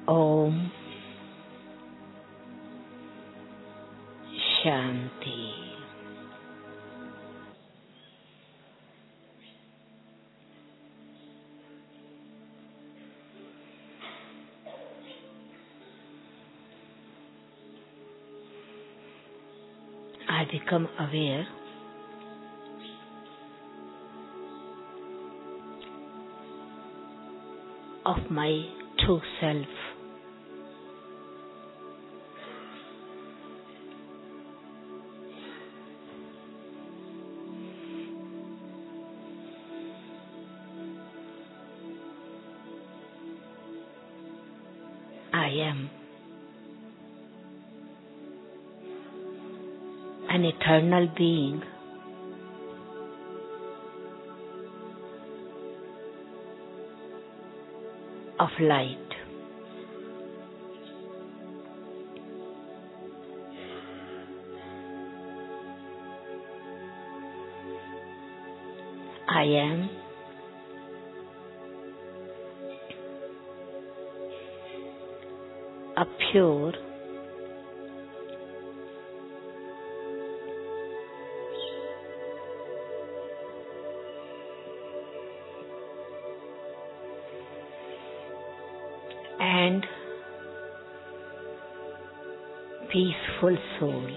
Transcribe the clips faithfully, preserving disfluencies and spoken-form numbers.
Om Shanti. I become aware of my true self. I am an eternal being of light. I am a pure and peaceful soul.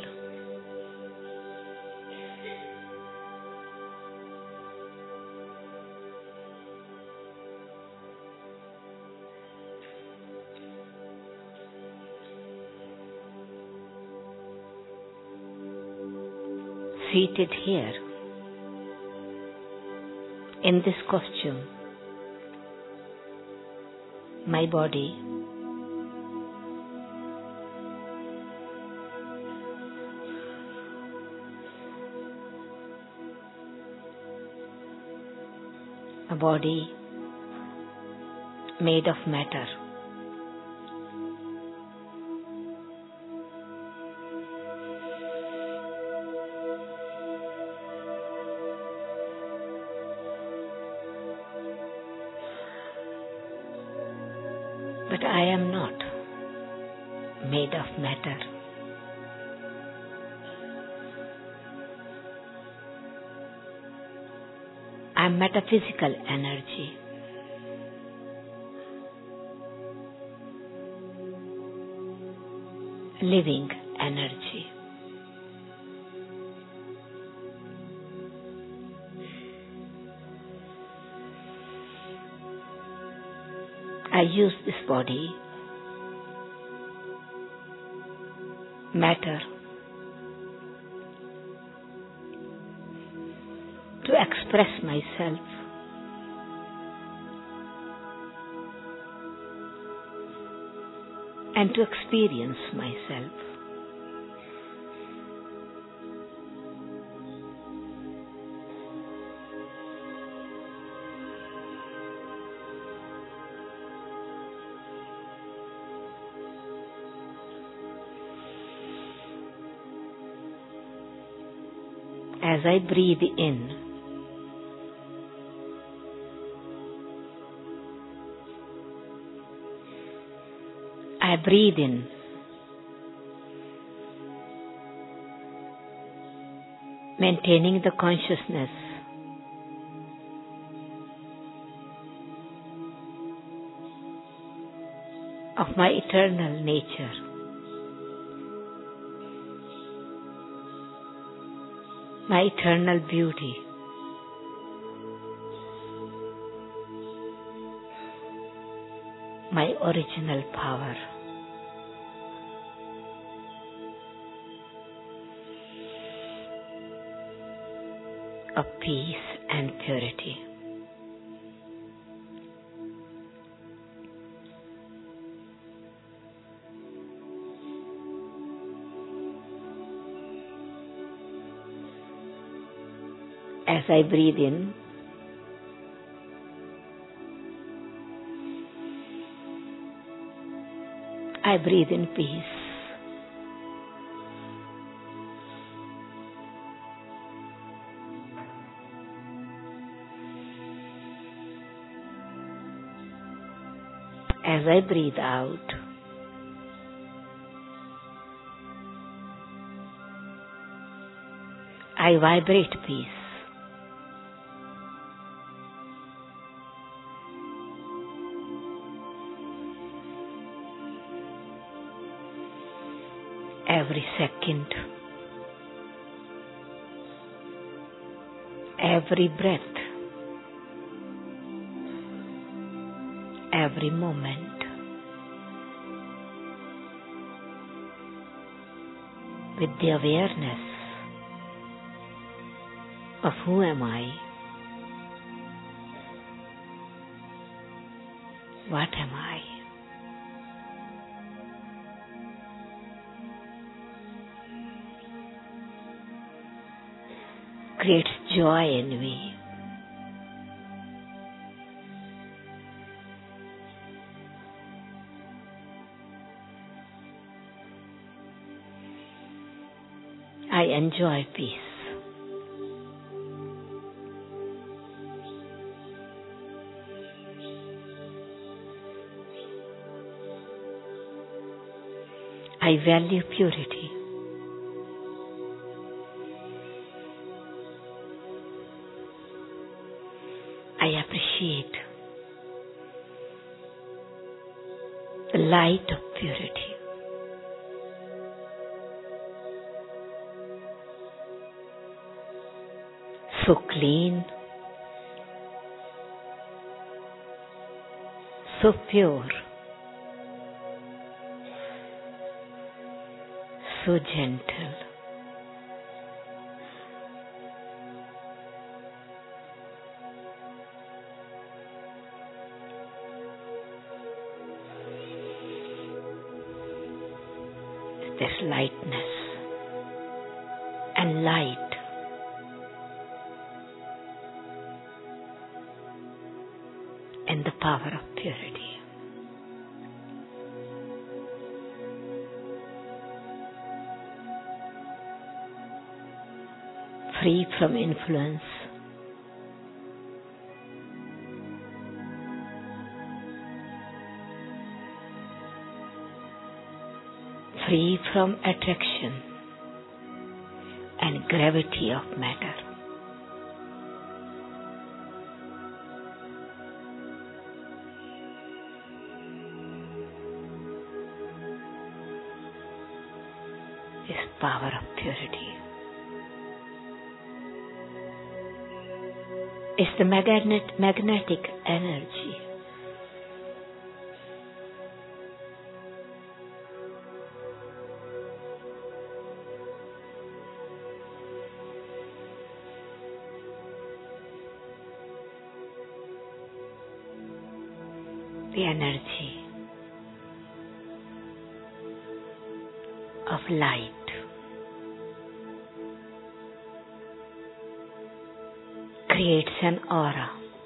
Seated here in this costume, my body a body made of matter. But I am not made of matter. I am metaphysical energy. Living energy. I use this body, matter, to express myself, and to experience myself. As I breathe in, I breathe in maintaining the consciousness of my eternal nature. My eternal beauty. My original power. Of peace and purity. As I breathe in, I breathe in peace. As I breathe out, I vibrate peace. Every second, every breath, every moment, with the awareness of who am I, what am I, creates joy in me. I enjoy peace. I value purity. I appreciate the light of purity. So clean, so pure, so gentle. There's lightness and light in the power of purity. Free from influence, free from attraction and gravity of matter. This power of purity is the magnet, magnetic energy the energy of light. Creates an aura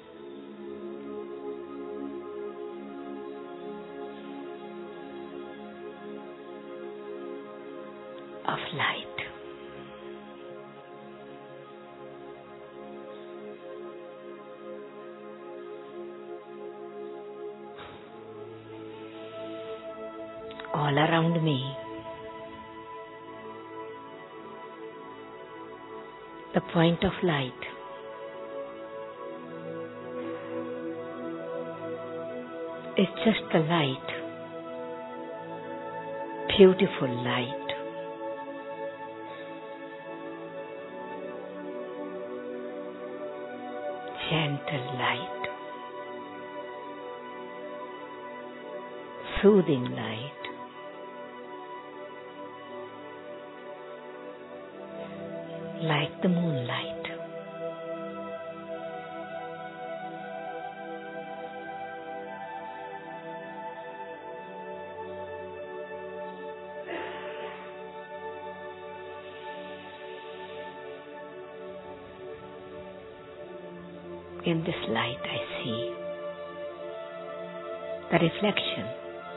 of light. All around me, the point of light is just the light, beautiful light, gentle light, soothing light, like the moonlight. In this light I see the reflection,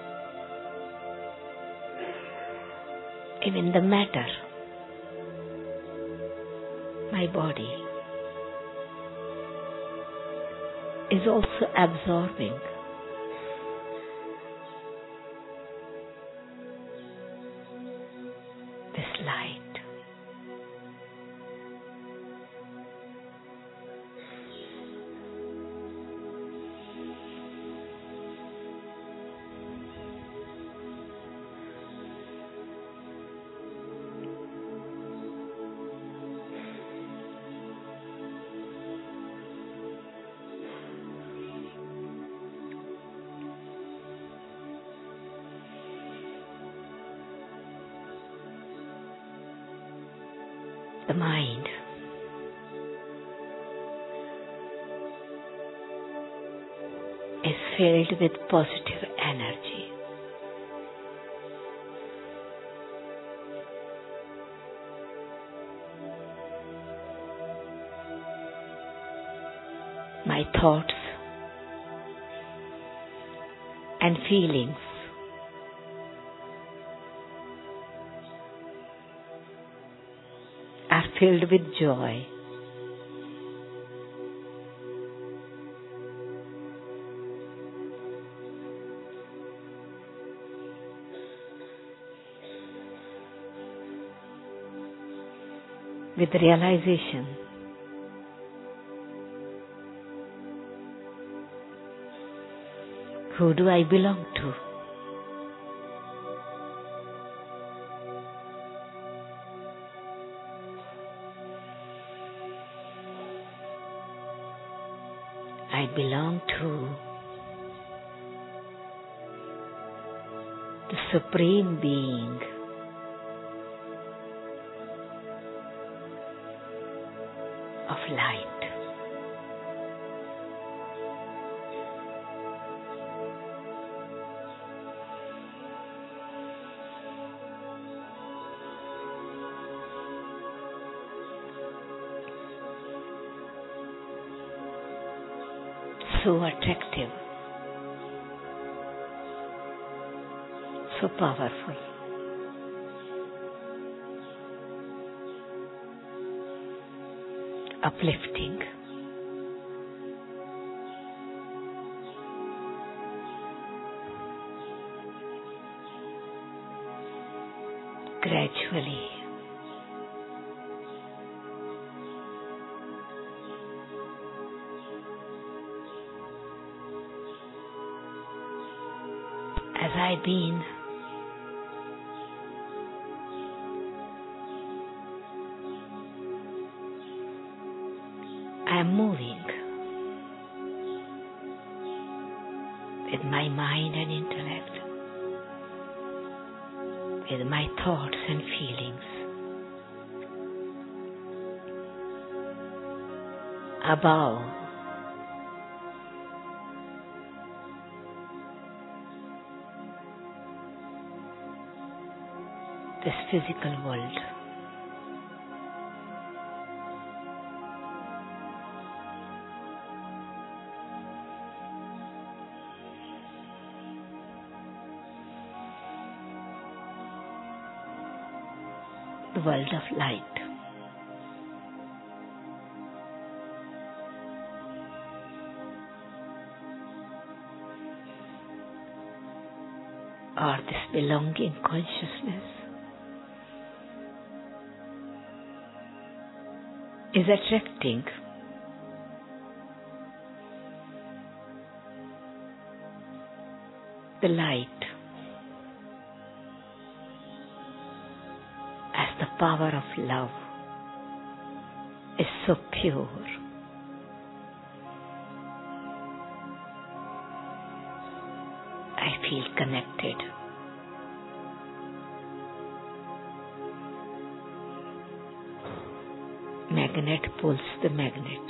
even the matter, my body is also absorbing The mind is filled with positive energy. My thoughts and feelings are filled with joy. With realization who do I belong to? I belong to the Supreme Being, of light. So attractive, so powerful. Uplifting. Gradually as I've been I am moving with my mind and intellect, with my thoughts and feelings above this physical world. The world of light. Or this belonging consciousness is attracting the light as the power of love is so pure. I feel connected. Magnet pulls the magnet.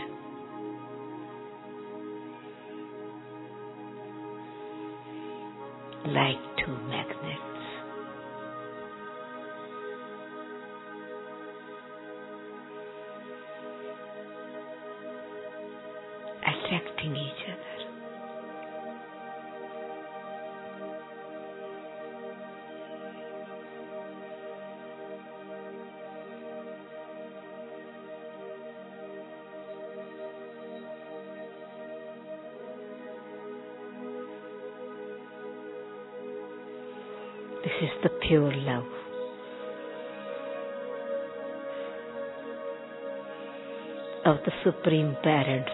Like two magnets. Attracting each other. This is the pure love. Of the Supreme Parents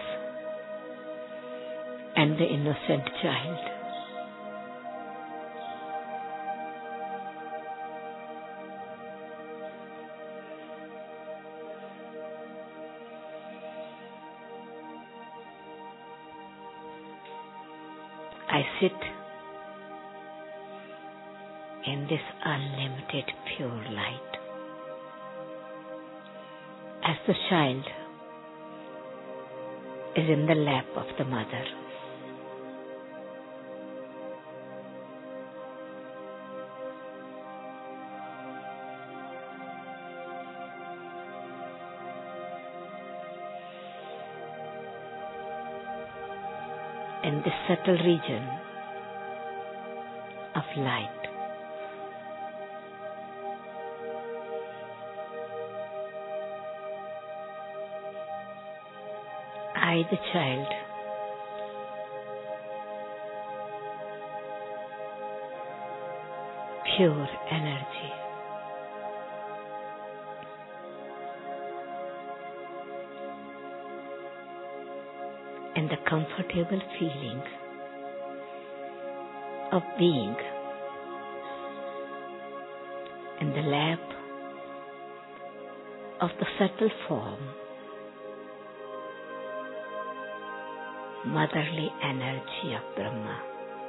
and the innocent child. I sit in this unlimited pure light. as the child is in the lap of the mother. In this subtle region of light, I, the child, pure energy, and the comfortable feeling of being in the lap of the subtle form, motherly energy of Brahma.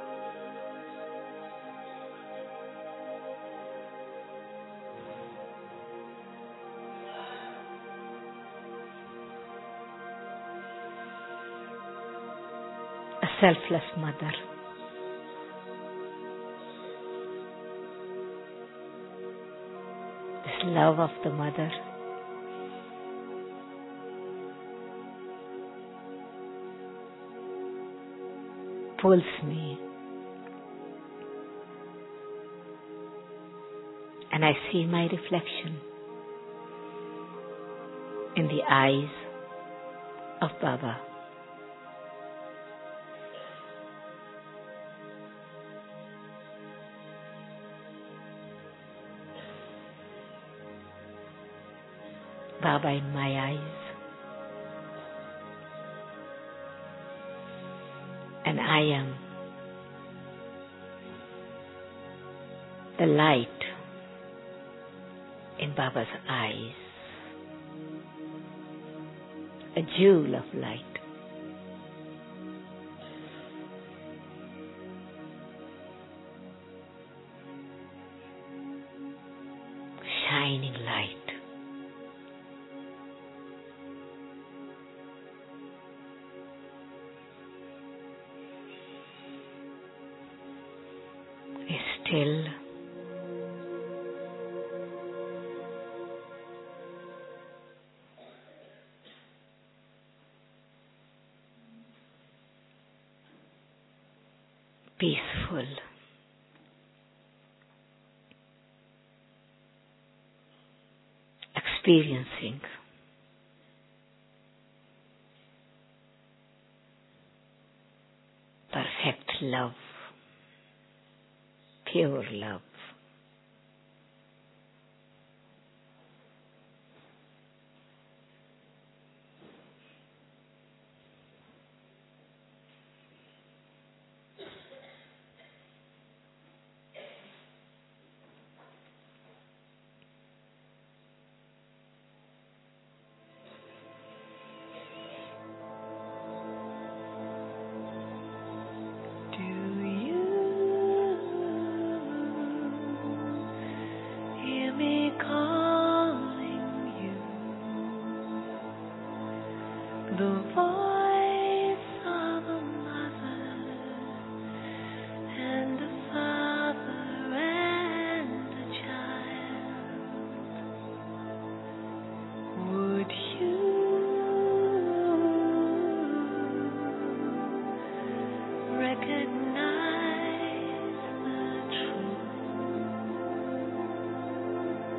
A selfless mother. This love of the mother pulls me, and I see my reflection in the eyes of Baba. Baba in my eyes, and I am the light in Baba's eyes, a jewel of light. Shining light. Still, peaceful, experiencing perfect love, pure love.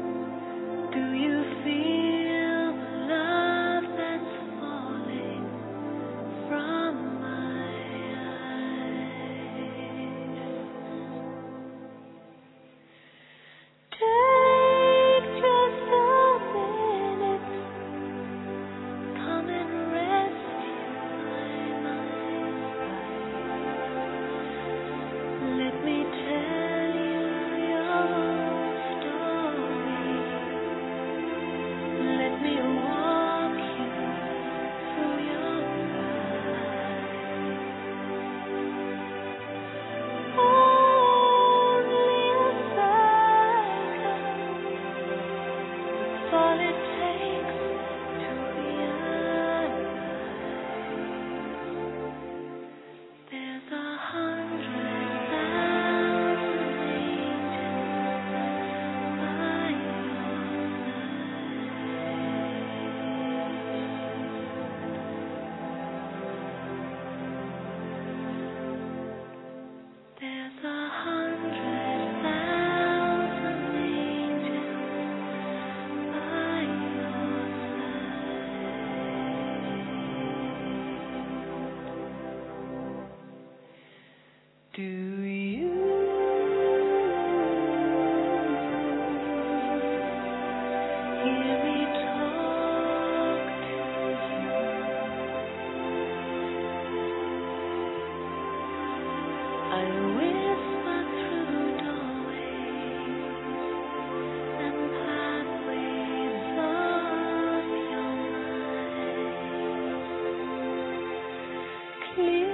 Do you feel the love that's falling? Do you hear me talk to you? I whisper through doorways and pathways of your mind, clear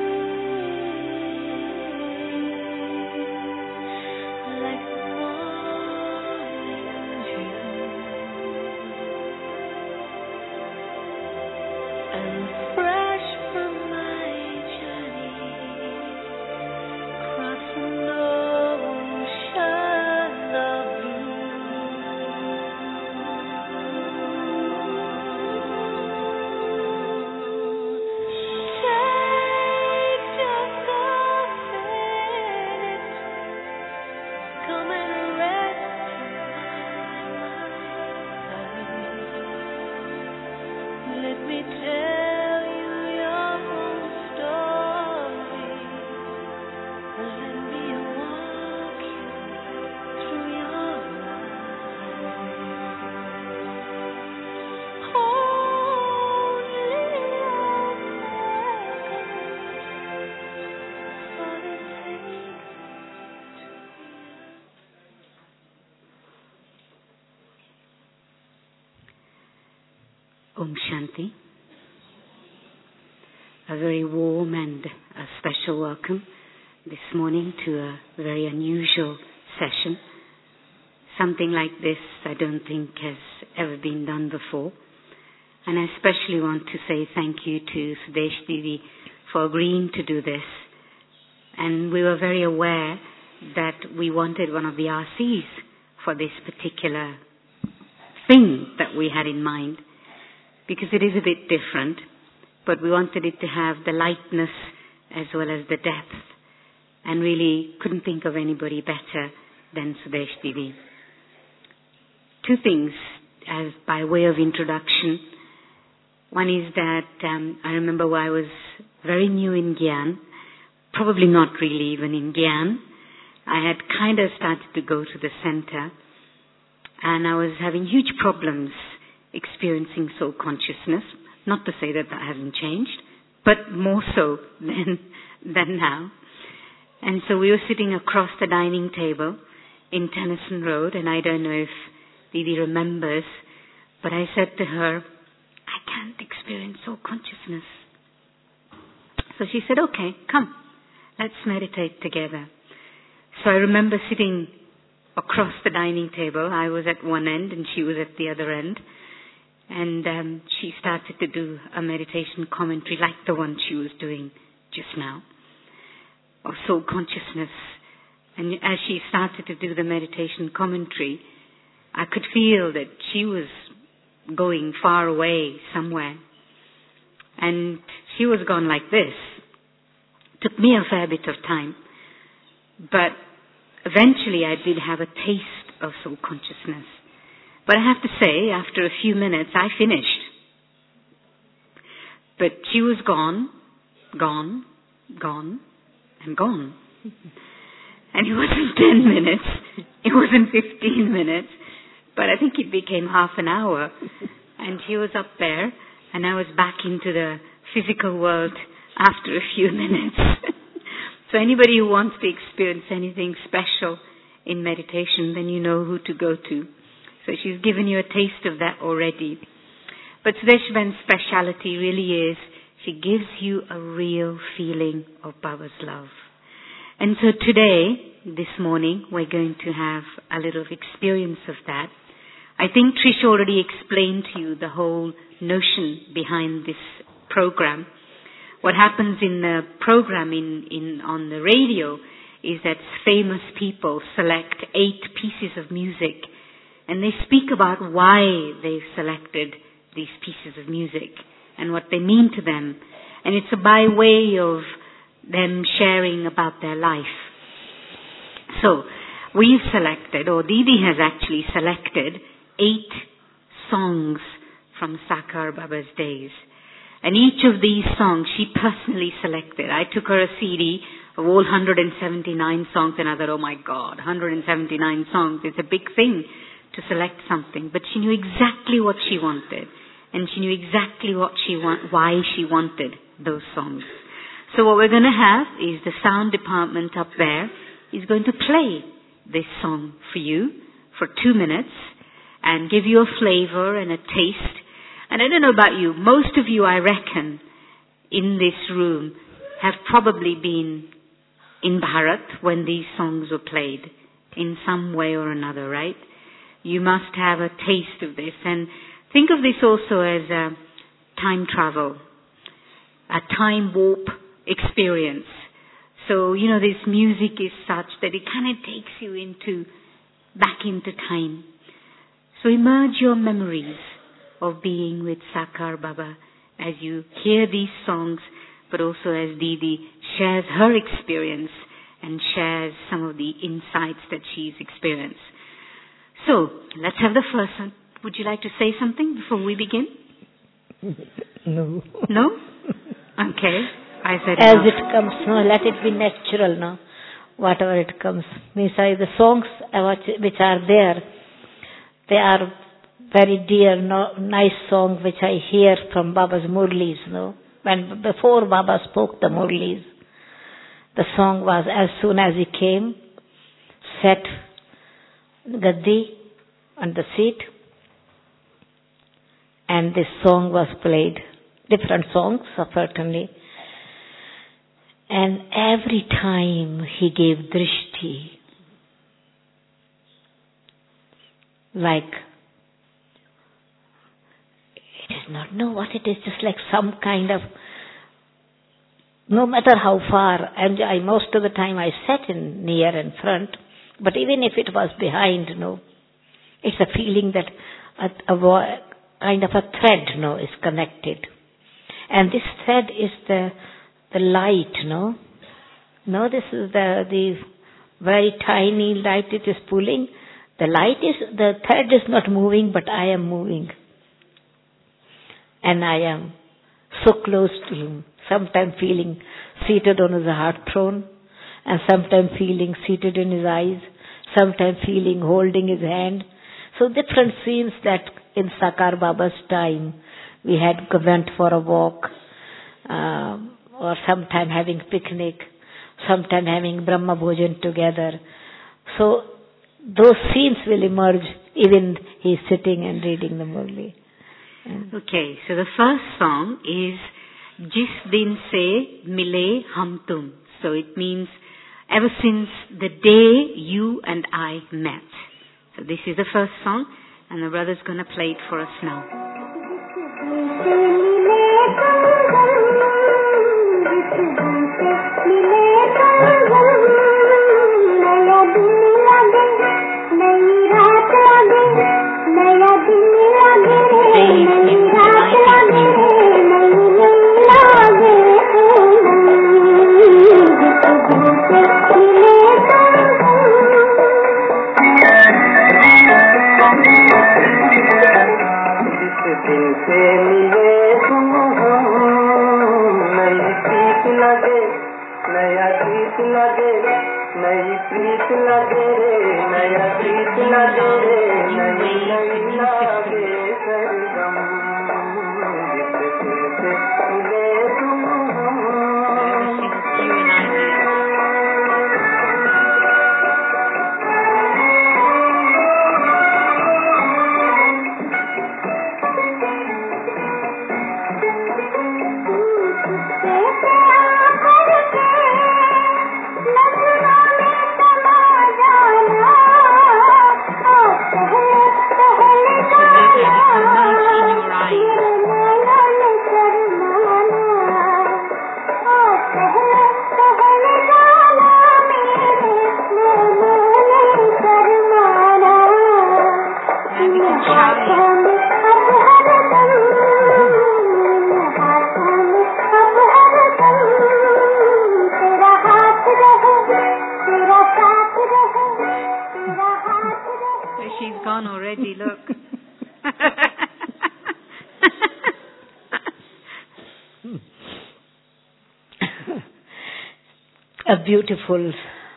like the morning dew, and fresh from my journey, crossing oceans of blue. Take just a minute, come and rest my mind. Let me tell you your whole story. Let me walk you through your life. Only a second, all it takes to Om Shanti. A very warm and a special welcome this morning to a very unusual session. Something like this I don't think has ever been done before. And I especially want to say thank you to Sudesh Devi for agreeing to do this. And we were very aware that we wanted one of the R Cs for this particular thing that we had in mind, because it is a bit different, but we wanted it to have the lightness as well as the depth, and really couldn't think of anybody better than Sudesh Devi. Two things as by way of introduction. One is that um, I remember when I was very new in Gyan, probably not really even in Gyan, I had kind of started to go to the center, and I was having huge problems experiencing soul consciousness. Not to say that that hasn't changed, but more so than, than now. And so we were sitting across the dining table in Tennyson Road, and I don't know if Didi remembers, but I said to her, I can't experience soul consciousness. So she said, okay, come, let's meditate together. So I remember sitting across the dining table. I was at one end and she was at the other end. And um, she started to do a meditation commentary like the one she was doing just now, of soul consciousness. And as she started to do the meditation commentary, I could feel that she was going far away somewhere. And she was gone like this. It took me a fair bit of time. But eventually I did have a taste of soul consciousness. But I have to say, after a few minutes, I finished. But she was gone, gone, gone, and gone. And it wasn't ten minutes, it wasn't fifteen minutes, but I think it became half an hour. And she was up there, and I was back into the physical world after a few minutes. So anybody who wants to experience anything special in meditation, then you know who to go to. So she's given you a taste of that already. But Sudesh Ben's speciality really is she gives you a real feeling of Baba's love. And so today, this morning, we're going to have a little experience of that. I think Trish already explained to you the whole notion behind this program. What happens in the program in, in on the radio is that famous people select eight pieces of music, and they speak about why they've selected these pieces of music and what they mean to them. And it's by way of them sharing about their life. So, we've selected, or Didi has actually selected, eight songs from Sakar Baba's days. And each of these songs she personally selected. I took her a C D of all one hundred seventy-nine songs. And I thought, oh my God, one hundred seventy-nine songs. It's a big thing to select something. But she knew exactly what she wanted. And she knew exactly what she want, why she wanted those songs. So what we're going to have is the sound department up there is going to play this song for you for two minutes and give you a flavor and a taste. And I don't know about you, most of you, I reckon, in this room have probably been in Bharat when these songs were played in some way or another, right? You must have a taste of this. And think of this also as a time travel, a time warp experience. So, you know, this music is such that it kind of takes you into, back into time. So immerse your memories of being with Sakar Baba as you hear these songs, but also as Didi shares her experience and shares some of the insights that she's experienced. So, let's have the first one. Would you like to say something before we begin? No. No? Okay. I said As no. it comes, no, let it be natural, no. Whatever it comes. Means I, the songs which are there, they are very dear, no, nice song which I hear from Baba's Murlis, no. When before Baba spoke the Murlis, the song was as soon as he came, sat Gaddi on the seat, and this song was played. Different songs, certainly. And every time he gave drishti, like, it is not know what it is, just like some kind of, no matter how far, and I most of the time I sat in near and front, but even if it was behind, no, it's a feeling that a, a kind of a thread, no, is connected. And this thread is the the light, no? No, this is the the very tiny light it is pulling. The light is, the thread is not moving, but I am moving. And I am so close to him. Sometimes feeling seated on his heart throne, and sometimes feeling seated in his eyes, sometimes feeling holding his hand. So different scenes that in Sakar Baba's time we had went for a walk, um, or sometime having picnic, sometime having Brahma Bhojan together. So those scenes will emerge even he's sitting and reading the Murli. Okay, so the first song is Jis Din Se Mile Hum Tum. So it means ever since the day you and I met. So this is the first song, and the brother's going to play it for us now. Oh a beautiful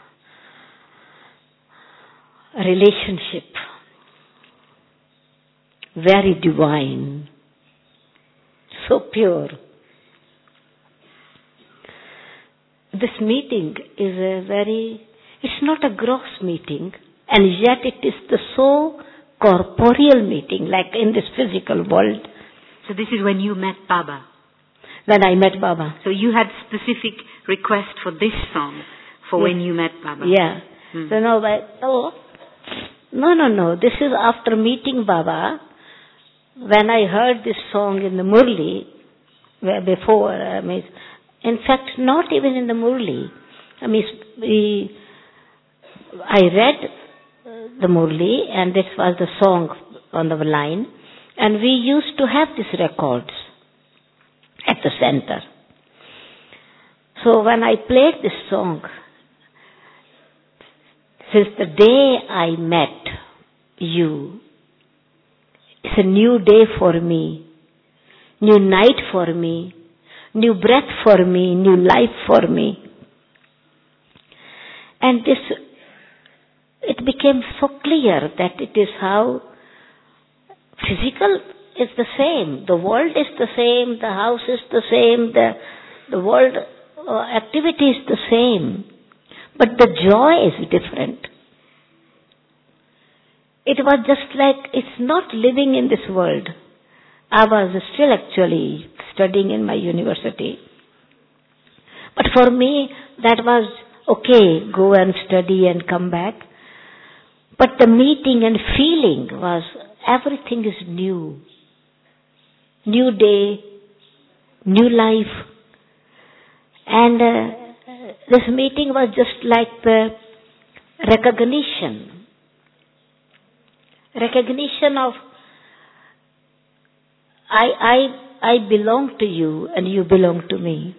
relationship, very divine, so pure. This meeting is a very, it's not a gross meeting, and yet it is the so corporeal meeting, like in this physical world. So this is when you met Baba. When I met Baba. So you had specific request for this song for Yeah. when you met Baba. Yeah. Hmm. So no, but, oh, no, no, no. This is after meeting Baba. When I heard this song in the Murli, where before, I mean, in fact, not even in the Murli. I mean, we, I read the Murli, and this was the song on the line, and we used to have these records at the center. So when I played this song, since the day I met you, it's a new day for me, new night for me, new breath for me, new life for me. And this, it became so clear that it is how physical is the same, the world is the same, the house is the same, the, the world uh, activity is the same, but the joy is different. It was just like, it's not living in this world. I was still actually studying in my university. But for me, that was okay, go and study and come back. But the meeting and feeling was, everything is new. New day, new life. And uh, this meeting was just like the recognition. Recognition of, I, I, I belong to you and you belong to me.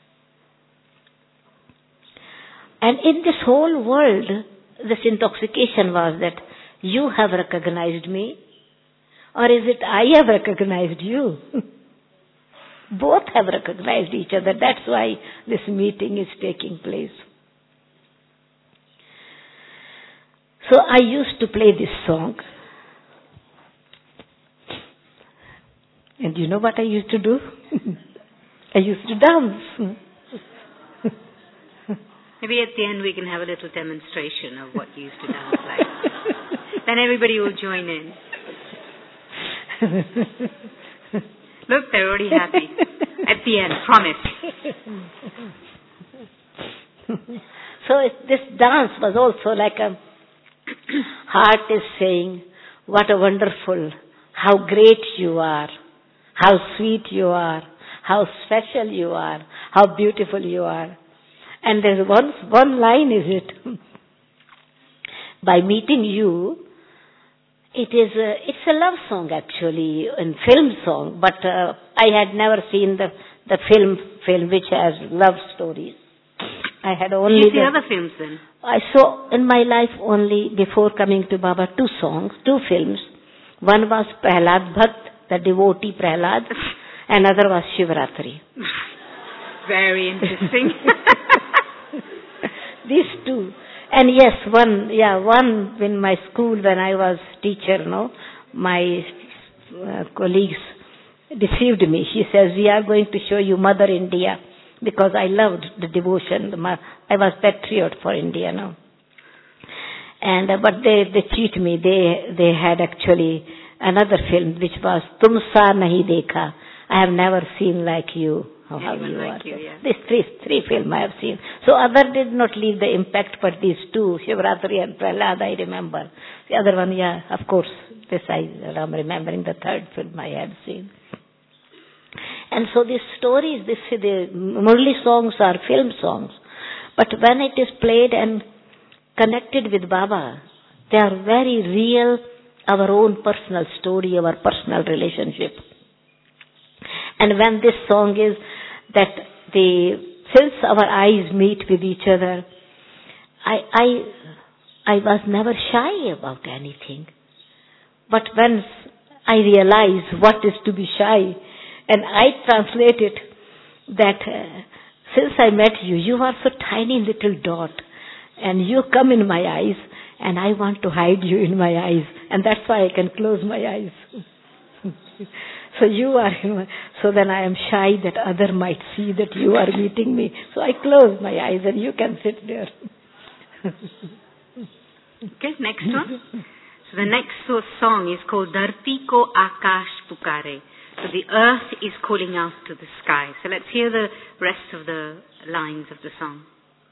And in this whole world, this intoxication was that you have recognized me, or is it I have recognized you? Both have recognized each other. That's why this meeting is taking place. So I used to play this song. And you know what I used to do? I used to dance. Maybe at the end we can have a little demonstration of what you used to dance like. Then everybody will join in. Look, they're already happy. At the end, promise. So it, this dance was also like a heart is saying, what a wonderful, how great you are, how sweet you are, how special you are, how beautiful you are. And there's one, one line is it, by meeting you, it is a, it's a love song actually, a film song, but uh, I had never seen the, the film, film which has love stories. I had only Did you see the, other films then? I saw in my life only, before coming to Baba, two songs, two films. One was Prahlad Bhakt, the devotee Prahlad, another was Shivratri. Very interesting. These two. And yes, one, yeah, one in my school when I was teacher, no, my uh, colleagues deceived me. She says, we are going to show you Mother India, because I loved the devotion. The, I was patriot for India, no. And, uh, but they, they cheat me. They, they had actually another film which was Tum Sa Nahi Dekha. I have never seen like you. Oh, how you like are. you, yeah. These three, three films I have seen. So other did not leave the impact, but these two, Shivratri and Prahlad, I remember. The other one, yeah, of course, this I am remembering, the third film I had seen. And so these stories, this, the Murli songs are film songs. But when it is played and connected with Baba, they are very real, our own personal story, our personal relationship. And when this song is that the, since our eyes meet with each other, I, I, I was never shy about anything. But when I realize what is to be shy, and I translate it that uh, since I met you, you are so tiny little dot, and you come in my eyes, and I want to hide you in my eyes, and that's why I can close my eyes. So you are in my, so then I am shy that other might see that you are meeting me. So I close my eyes and you can sit there. Okay, next one. So the next so- song is called Dharti Ko Akash Pukare. So the earth is calling out to the sky. So let's hear the rest of the lines of the song.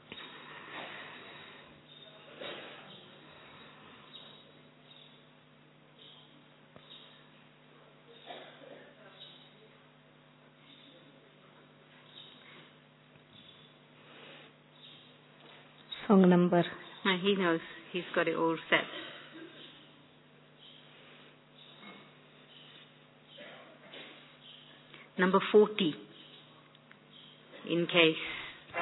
Song number. Uh, he knows. He's got it all set. Number forty. In case.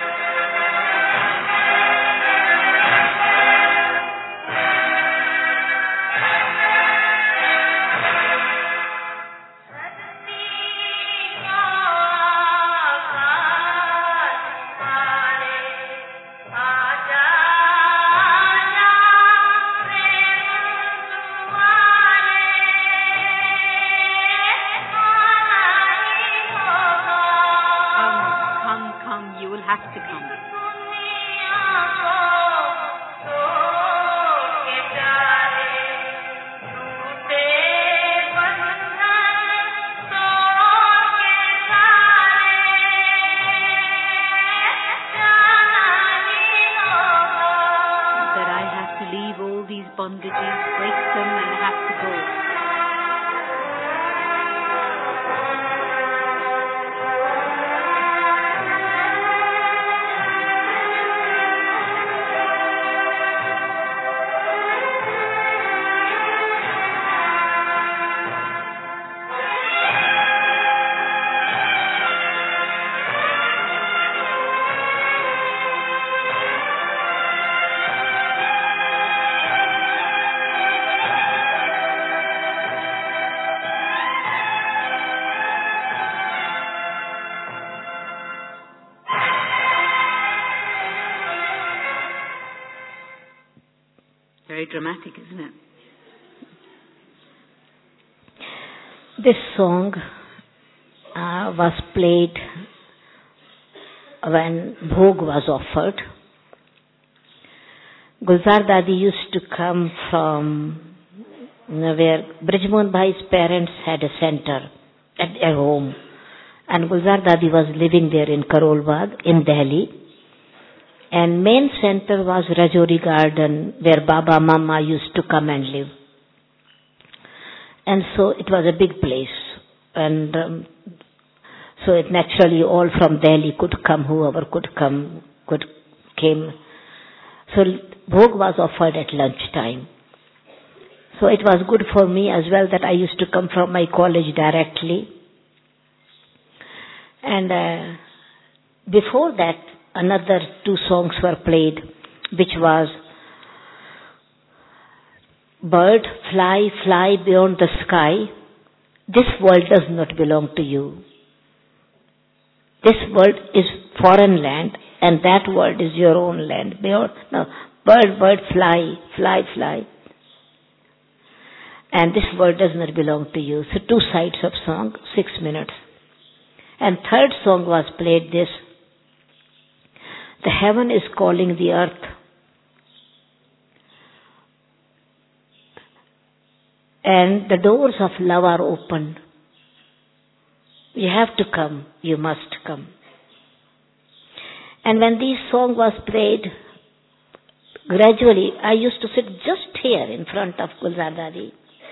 Have to come. That I have to leave all these bondages, break them, and I have to go. Very dramatic, isn't it? This song uh, was played when Bhog was offered. Gulzar Dadi used to come from you know, where Brijmohan Bhai's parents had a center at their home. And Gulzar Dadi was living there in Karol Bagh in Delhi. And main center was Rajouri Garden, where Baba Mama used to come and live. And so it was a big place. And um, so it naturally all from Delhi could come, whoever could come, could came. So Bhog was offered at lunchtime. So it was good for me as well that I used to come from my college directly. And uh, before that, another two songs were played, which was Bird, fly, fly beyond the sky. This world does not belong to you. This world is foreign land, and that world is your own land. Beyond, no, bird, bird, fly, fly, fly. And this world does not belong to you. So two sides of song, six minutes. And third song was played this. The heaven is calling the earth. And the doors of love are open. You have to come. You must come. And when this song was played, gradually, I used to sit just here in front of Gulzar Dadi.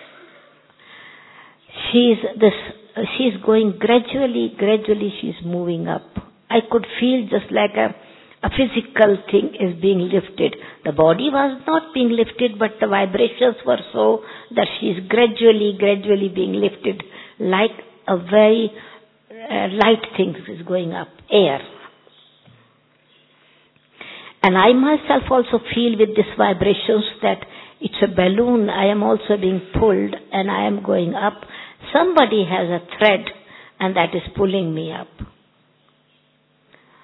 She's this, she's going gradually, gradually she's moving up. I could feel just like a, a physical thing is being lifted. The body was not being lifted, but the vibrations were so that she's gradually, gradually being lifted like a very uh, light thing is going up, air. And I myself also feel with these vibrations that it's a balloon. I am also being pulled and I am going up. Somebody has a thread and that is pulling me up.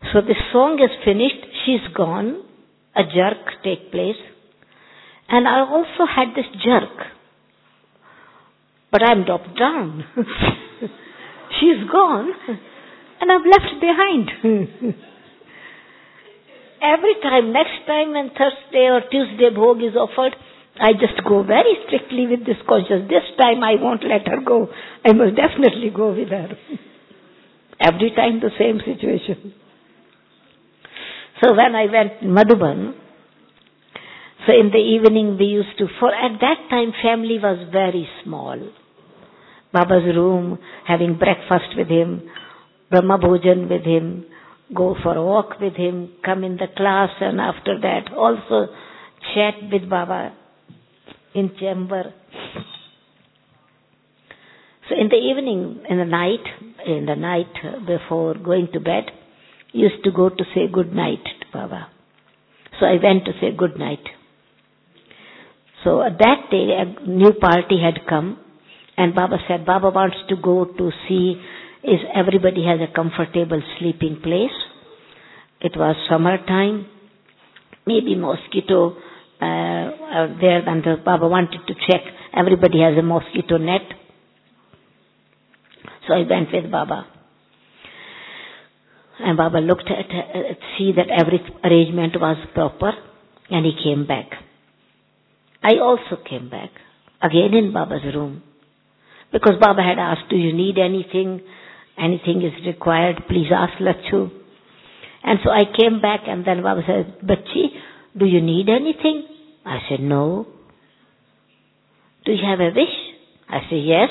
So the song is finished, she's gone, a jerk take place, and I also had this jerk, but I'm dropped down. She's gone, and I'm left behind. Every time, next time when Thursday or Tuesday bhog is offered, I just go very strictly with this conscience. This time I won't let her go. I must definitely go with her. Every time the same situation. So when I went to Madhuban, so in the evening we used to, for at that time family was very small. Baba's room, having breakfast with him, Brahma Bhojan with him, go for a walk with him, come in the class, and after that also chat with Baba in chamber. So in the evening, in the night, in the night before going to bed, used to go to say good night to Baba. So I went to say good night. So that day a new party had come, and Baba said, Baba wants to go to see is everybody has a comfortable sleeping place. It was summertime, maybe mosquito uh, uh, there, and the Baba wanted to check everybody has a mosquito net. So I went with Baba. And Baba looked at, uh, see that every arrangement was proper, and he came back. I also came back, again in Baba's room. Because Baba had asked, do you need anything? Anything is required, please ask Lachu. And so I came back, and then Baba said, Bachchi, do you need anything? I said, no. Do you have a wish? I said, yes.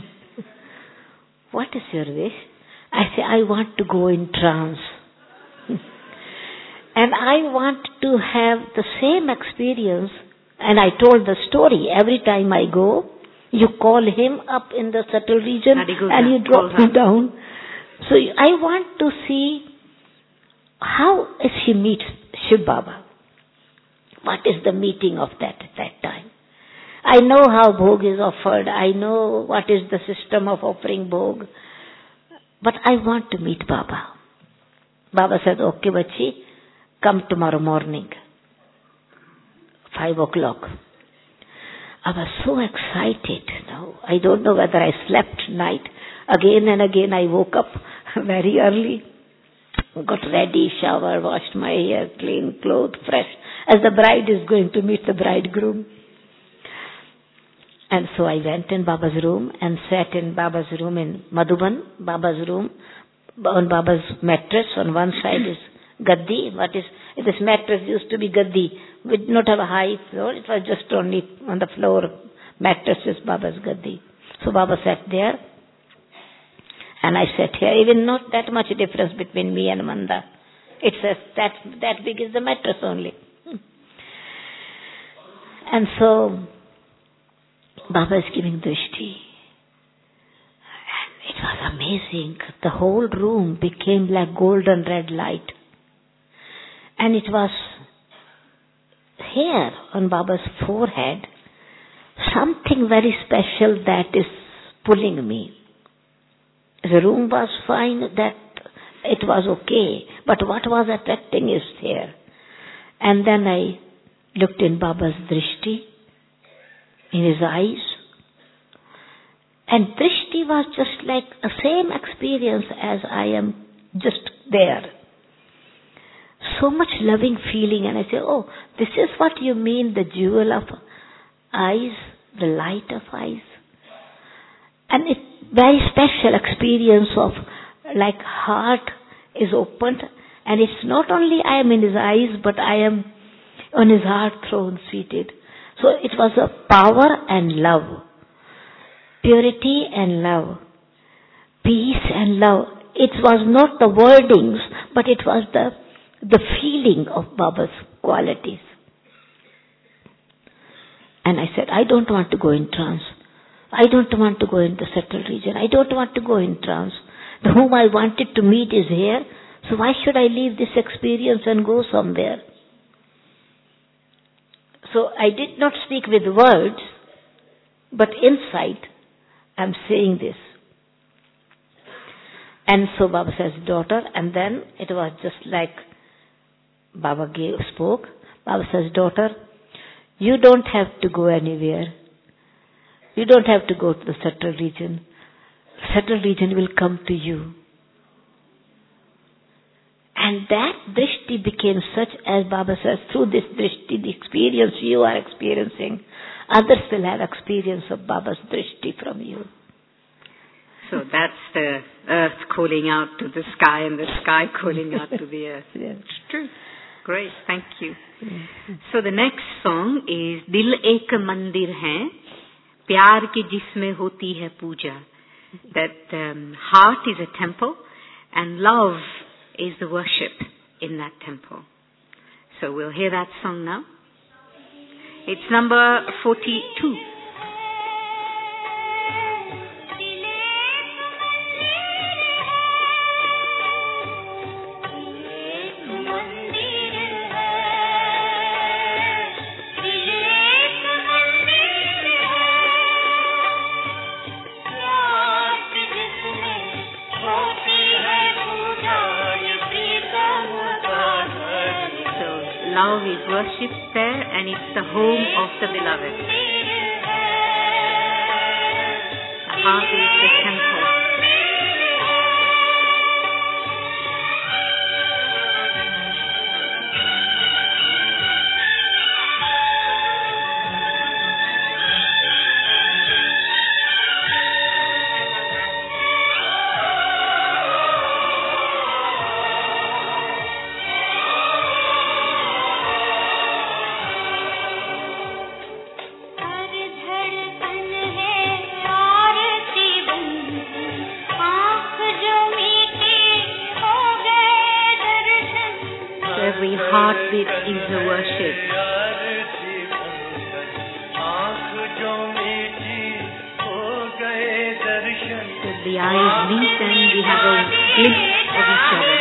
What is your wish? I said, I want to go in trance. And I want to have the same experience. And I told the story. Every time I go, you call him up in the subtle region and you drop him down. So I want to see how is he meets Shiv Baba. What is the meeting of that at that time? I know how bhog is offered. I know what is the system of offering bhog. But I want to meet Baba. Baba said, okay, Bachchi, come tomorrow morning, five o'clock. I was so excited. Now, I don't know whether I slept night. Again and again I woke up very early, got ready, shower, washed my hair, clean clothes, fresh, as the bride is going to meet the bridegroom. And so I went in Baba's room and sat in Baba's room in Madhuban, Baba's room, on Baba's mattress. On one side is gaddi. What is, this mattress used to be gaddi. We did not have a high floor. It was just only on the floor. Mattress is Baba's gaddi. So Baba sat there. And I sat here. Even not that much difference between me and Manda. It's a, that, that big is the mattress only. And so Baba is giving drishti. And it was amazing. The whole room became like golden red light. And it was here on Baba's forehead, something very special that is pulling me. The room was fine, that it was okay, but what was attracting is there. And then I looked in Baba's drishti, in his eyes, and drishti was just like the same experience as I am just there. So much loving feeling, and I say, oh, this is what you mean, the jewel of eyes, the light of eyes. And it's very special experience of like heart is opened, and it's not only I am in his eyes, but I am on his heart throne seated. So it was a power and love, purity and love, peace and love. It was not the wordings, but it was the the feeling of Baba's qualities. And I said, I don't want to go in trance. I don't want to go in the subtle region. I don't want to go in trance. The whom I wanted to meet is here. So why should I leave this experience and go somewhere? So I did not speak with words, but inside I'm saying this. And so Baba says, daughter, and then it was just like Baba gave, spoke. Baba says, daughter, you don't have to go anywhere. You don't have to go to the subtle region. Subtle region will come to you. And that drishti became such, as Baba says, through this drishti, the experience you are experiencing, others will have experience of Baba's drishti from you. So that's the earth calling out to the sky and the sky calling out to the earth. Yes. It's true. Great, thank you. So the next song is Dil Ek Mandir Hai, Pyar Ki Jisme Hoti Hai Puja. That um, heart is a temple and love is the worship in that temple. So we'll hear that song now. It's number forty-two. Love is worshipped there, and it's the home of the beloved. The heart is the temple. Every heartbeat is a worship. With the eyes meet and we have a glimpse of each other.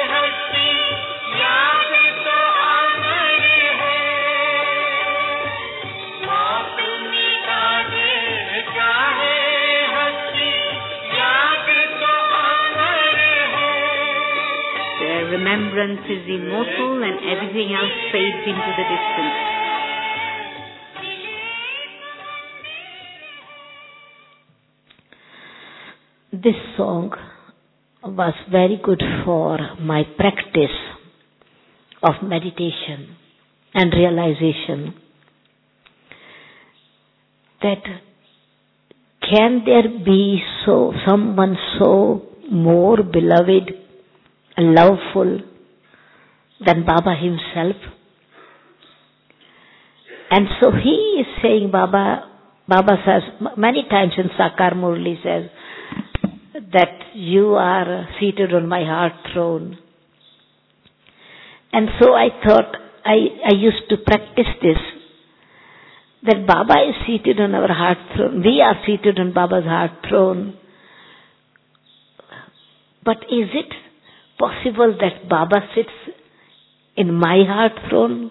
Remembrance is immortal and everything else fades into the distance. This song was very good for my practice of meditation and realization that can there be so someone so more beloved, loveful than Baba himself? And so he is saying, Baba, Baba says, many times in Sakar Murli says, that you are seated on my heart throne. And so I thought, I, I used to practice this, that Baba is seated on our heart throne. We are seated on Baba's heart throne. But is it possible that Baba sits in my heart throne?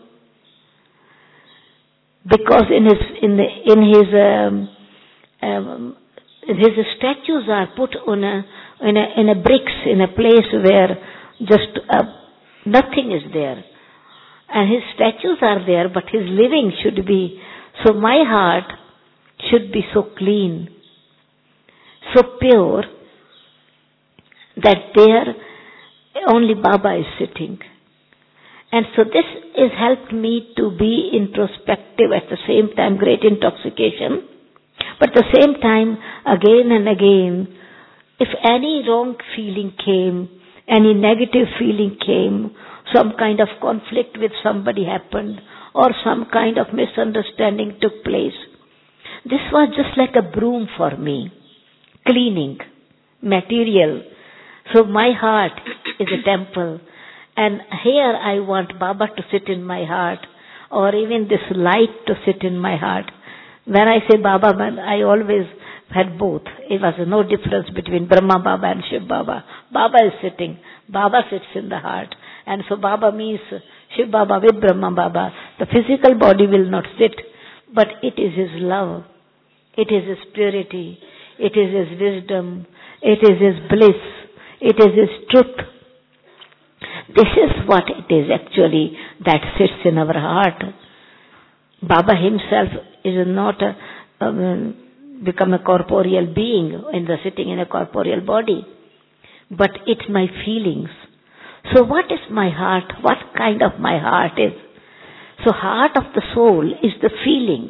Because in his in the, in his um, um, his statues are put on a in a in a bricks in a place where just uh, nothing is there, and his statues are there, but his living should be so. My heart should be so clean, so pure, that there only Baba is sitting. And so this has helped me to be introspective, at the same time great intoxication, but at the same time again and again, if any wrong feeling came, any negative feeling came, some kind of conflict with somebody happened, or some kind of misunderstanding took place, this was just like a broom for me, cleaning, material. So my heart is a temple, and here I want Baba to sit in my heart, or even this light to sit in my heart. When I say Baba, I always had both. It was no difference between Brahma Baba and Shiv Baba. Baba is sitting, Baba sits in the heart. And so Baba means Shiv Baba with Brahma Baba. The physical body will not sit, but it is his love, it is his purity, it is his wisdom, it is his bliss, It is His truth. This is what it is actually that sits in our heart. Baba himself is not a, um, become a corporeal being in the sitting in a corporeal body, but it's my feelings. So what is my heart? What kind of my heart is? So heart of the soul is the feelings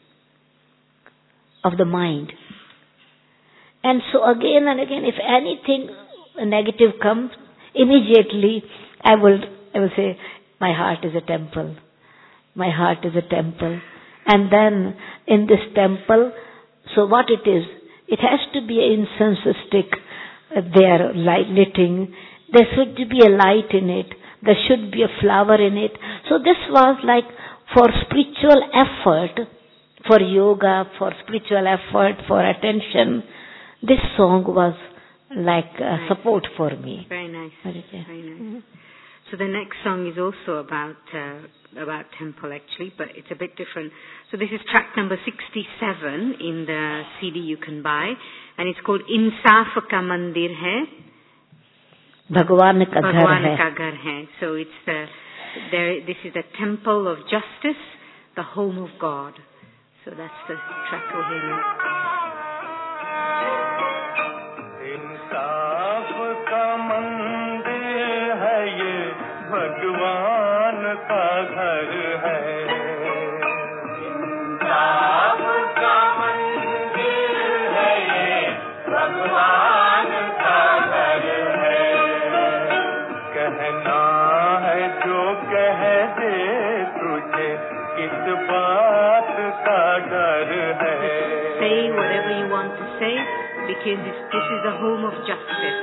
of the mind. And so again and again, if anything negative comes, immediately I will, I will say, my heart is a temple. My heart is a temple. And then in this temple, so what it is, it has to be an incense stick uh, there, light lighting. There should be a light in it. There should be a flower in it. So this was like for spiritual effort, for yoga, for spiritual effort, for attention. This song was like uh, nice. Support for me. Very nice. Very nice. Very nice. So the next song is also about uh, about temple actually, but it's a bit different. So this is track number sixty-seven in the C D you can buy, and it's called Insaf Ka Mandir Hai. Bhagwan ka ghar Bhagwan hai. ka ghar hai. So it's the there. This is the temple of justice, the home of God. So that's the track we'll hear now. इंसाफ का मंदिर है ये, भगवान का घर है। इंसाफ का मंदिर है ये, भगवान का घर है। कहना है जो कह दे तुझे, किस बात का डर है। Say whatever you want to say, because this, this is the home of justice.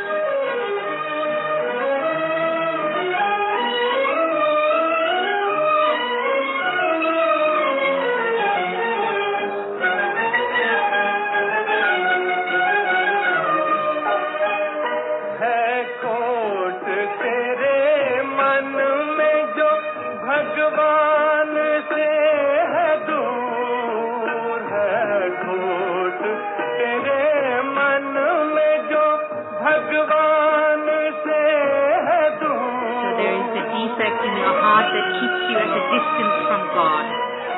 है खोट तेरे मन में जो भगवान से है दूर, है खोट तेरे मन में जो भगवान से है दूर। So there is a defect in your heart that keeps you at a distance from God.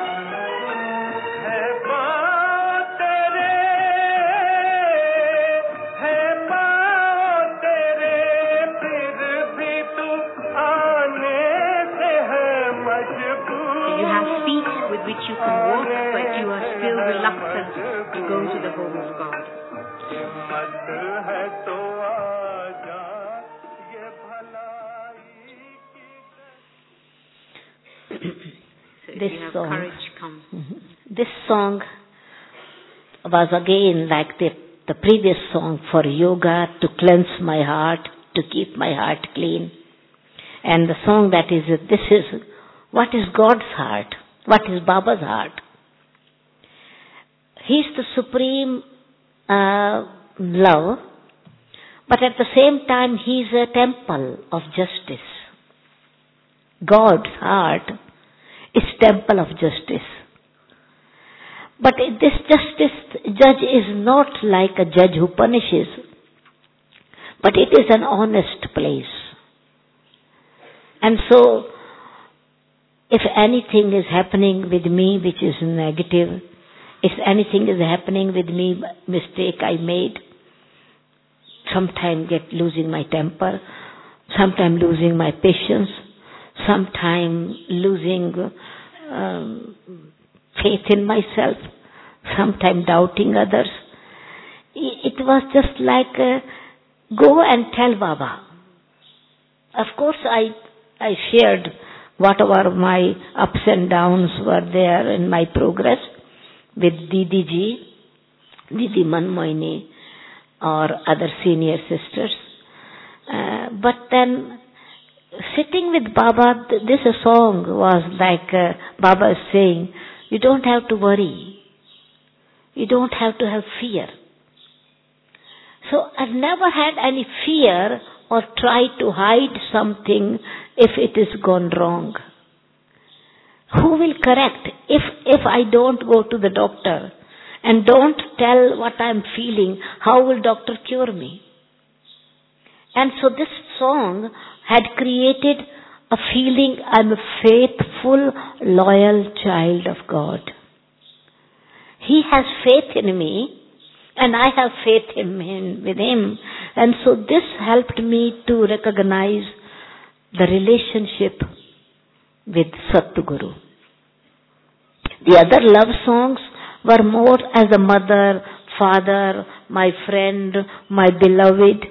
है पाँव तेरे, है पाँव तेरे, फिर भी तू आने से है मजबूर। So you have feet with which you can walk, but you are still reluctant to go to the home of God. हिम्मत है तो आजा, ये भलाई की So if This you have song. courage, come. This song was again like the, the previous song for yoga, to cleanse my heart, to keep my heart clean. And the song that is, this is, what is God's heart? What is Baba's heart? He is the supreme uh, love, but at the same time He is a temple of justice. God's heart is temple of justice. But this justice judge is not like a judge who punishes, but it is an honest place. And so, if anything is happening with me which is negative, if anything is happening with me, mistake I made, sometime get losing my temper, sometime losing my patience, sometime losing um, faith in myself, sometime doubting others. It was just like, uh, go and tell Baba. Of course, I I shared whatever my ups and downs were there in my progress with Didi Ji, Didi Manmohini, or other senior sisters. Uh, but then, sitting with Baba, this song was like uh, Baba is saying, you don't have to worry. You don't have to have fear. So I've never had any fear or tried to hide something if it is gone wrong. Who will correct? If, if I don't go to the doctor and don't tell what I'm feeling, how will doctor cure me? And so this song had created a feeling, I'm a faithful, loyal child of God. He has faith in me, and I have faith in him, with him. And so this helped me to recognize the relationship with Satguru. The other love songs were more as a mother, father, my friend, my beloved.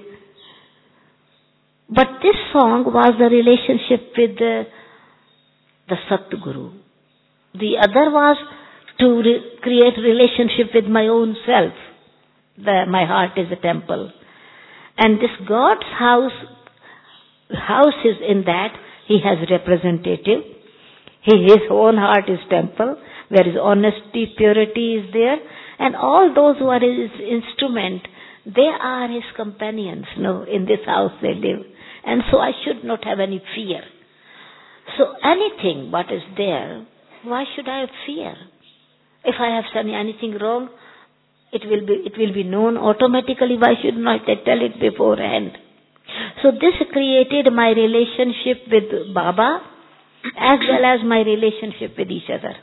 But this song was a relationship with the, the Satguru. The other was to re- create relationship with my own self. The, my heart is a temple. And this God's house, house is in that he has representative. He, his own heart is temple, where his honesty, purity is there. And all those who are his instrument, they are his companions. No, in this house they live. And so I should not have any fear. So anything what is there, why should I have fear? If I have done anything wrong, it will be it will be known automatically. Why should not I tell it beforehand? So this created my relationship with Baba as well as my relationship with each other.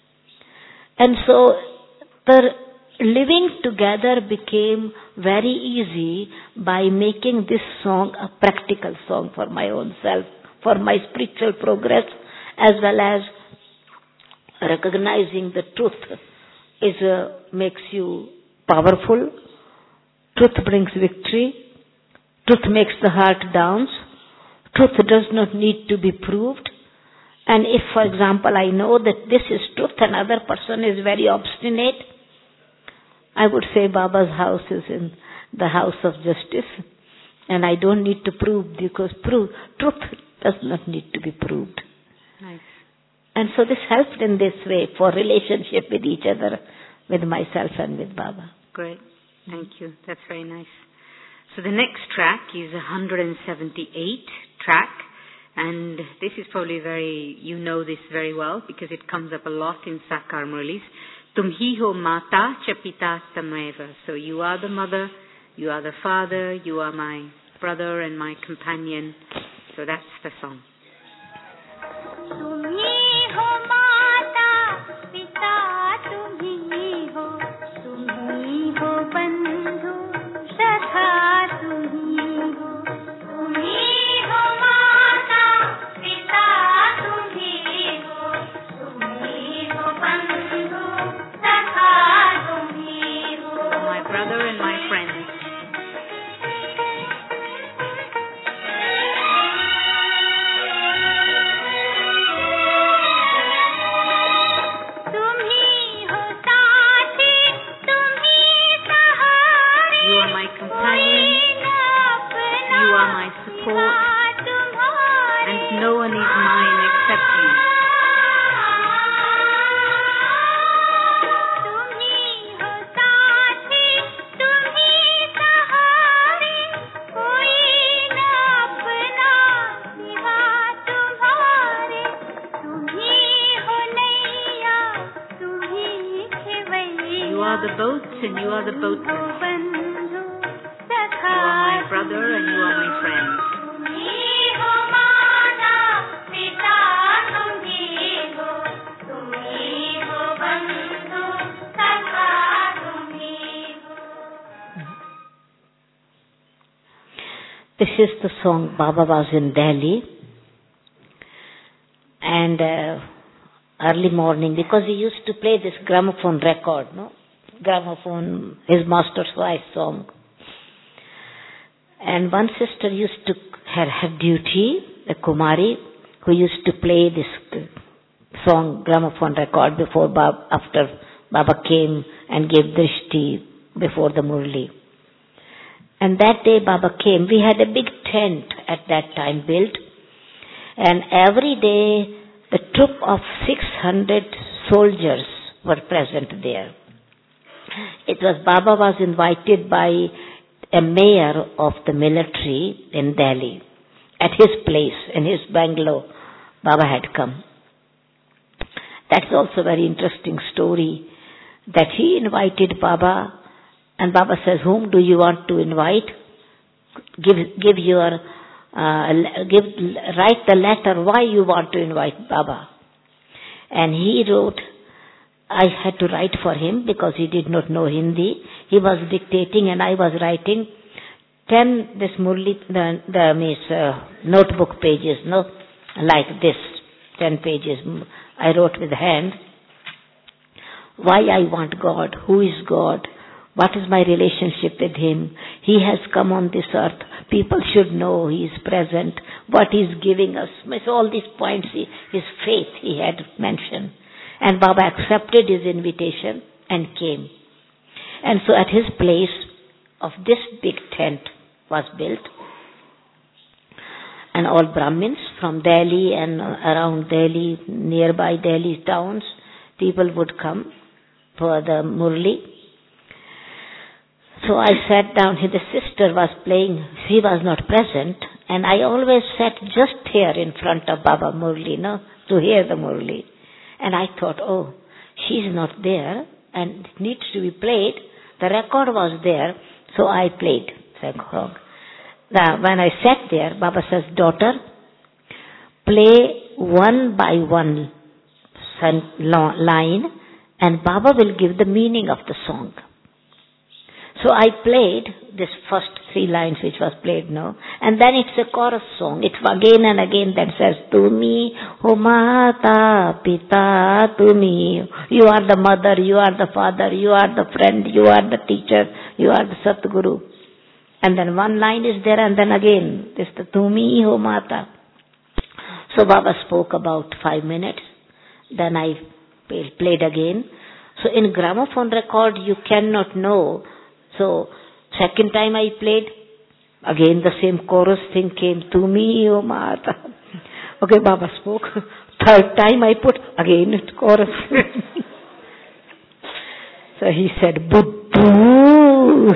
And so the living together became very easy by making this song a practical song for my own self, for my spiritual progress, as well as recognizing the truth is uh, makes you powerful. Truth brings victory. Truth makes the heart dance. Truth does not need to be proved. And if, for example, I know that this is truth, another person is very obstinate, I would say Baba's house is in the house of justice, and I don't need to prove, because prove, truth does not need to be proved. Nice. And so this helped in this way for relationship with each other, with myself and with Baba. Great. Thank you. That's very nice. So the next track is one hundred seventy-eight track, and this is probably very, you know this very well because it comes up a lot in Sakar Murlis. Tum hi ho mata cha pita tameva. So you are the mother, you are the father, you are my brother and my companion. So that's the song. तुम्ही हो माता पिता तुम्ही हो तुम्ही हो बंधु सखा तुम्ही हो तुम्ही हो माता पिता तुम्ही हो तुम्ही हो बंधु सखा तुम्ही हो. My brother and my friend. And no one is mine except you. You are the boat and you are the boatman. You are my brother and you are my friend. This is the song Baba was in Delhi, and uh, early morning, because he used to play this gramophone record, no? Gramophone, his master's voice song. And one sister used to have her duty, a Kumari, who used to play this song, gramophone record, before Baba, after Baba came and gave drishti before the Murli. And that day Baba came. We had a big tent at that time built, and every day the troop of six hundred soldiers were present there. It was Baba was invited by a mayor of the military in Delhi. At his place, in his bungalow, Baba had come. That's also a very interesting story, that he invited Baba, and Baba says, whom do you want to invite? give give your uh, give write the letter why you want to invite Baba. And he wrote. I had to write for him because he did not know Hindi. He was dictating and I was writing ten this Murli the the means, uh, notebook pages, no, like this, ten pages. I wrote with hand. Why I want God? Who is God? What is my relationship with Him? He has come on this earth. People should know He is present. What He is giving us. So all these points, he, His faith He had mentioned. And Baba accepted his invitation and came. And so at his place of this big tent was built. And all Brahmins from Delhi and around Delhi, nearby Delhi towns, people would come for the Murli. So I sat down, the sister was playing, she was not present, and I always sat just here in front of Baba Murli, no, to hear the Murli. And I thought, oh, she's not there and it needs to be played. The record was there, so I played. Now, when I sat there, Baba says, daughter, play one by one line and Baba will give the meaning of the song. So I played this first three lines which was played now, and then it's a chorus song. It's again and again that says, Tumi ho mata pita tumi. You are the mother, you are the father, you are the friend, you are the teacher, you are the Satguru. And then one line is there and then again, this the Tumi ho mata. So Baba spoke about five minutes. Then I played again. So in gramophone record you cannot know. So, second time I played, again the same chorus thing came, Tumi o Mata. Okay, Baba spoke. Third time I put, again it chorus. So he said, Buddhu.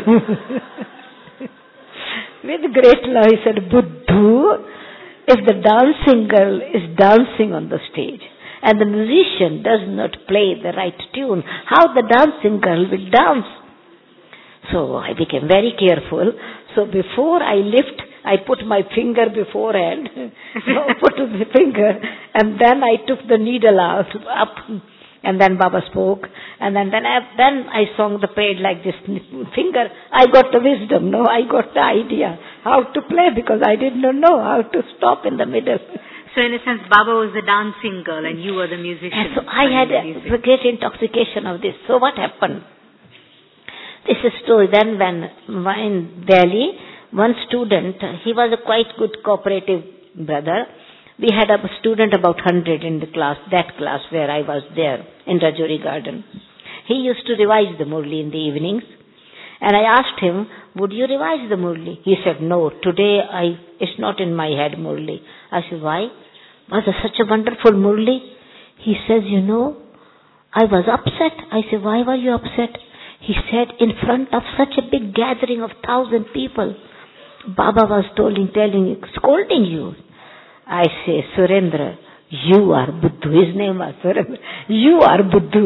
With great love he said, Buddhu, if the dancing girl is dancing on the stage, and the musician does not play the right tune, how the dancing girl will dance? So I became very careful. So before I lift, I put my finger beforehand. So I put the finger and then I took the needle out, up. And then Baba spoke. And then, then, I, then I sung the page like this finger. I got the wisdom, no? I got the idea how to play because I did not know how to stop in the middle. So in a sense, Baba was the dancing girl and you were the musician. And so I had a, a great intoxication of this. So what happened? This is true. Then when in Delhi, one student, he was a quite good cooperative brother. We had a student about one hundred in the class, that class where I was there in Rajouri Garden. He used to revise the Murli in the evenings. And I asked him, would you revise the Murli? He said, no, today I it's not in my head Murli. I said, why? Was it such a wonderful Murli? He says, you know, I was upset. I said, why were you upset? He said, in front of such a big gathering of thousand people, Baba was telling, telling, scolding you. I say, Surendra, you are Buddhu. His name was Surendra. You are Buddhu.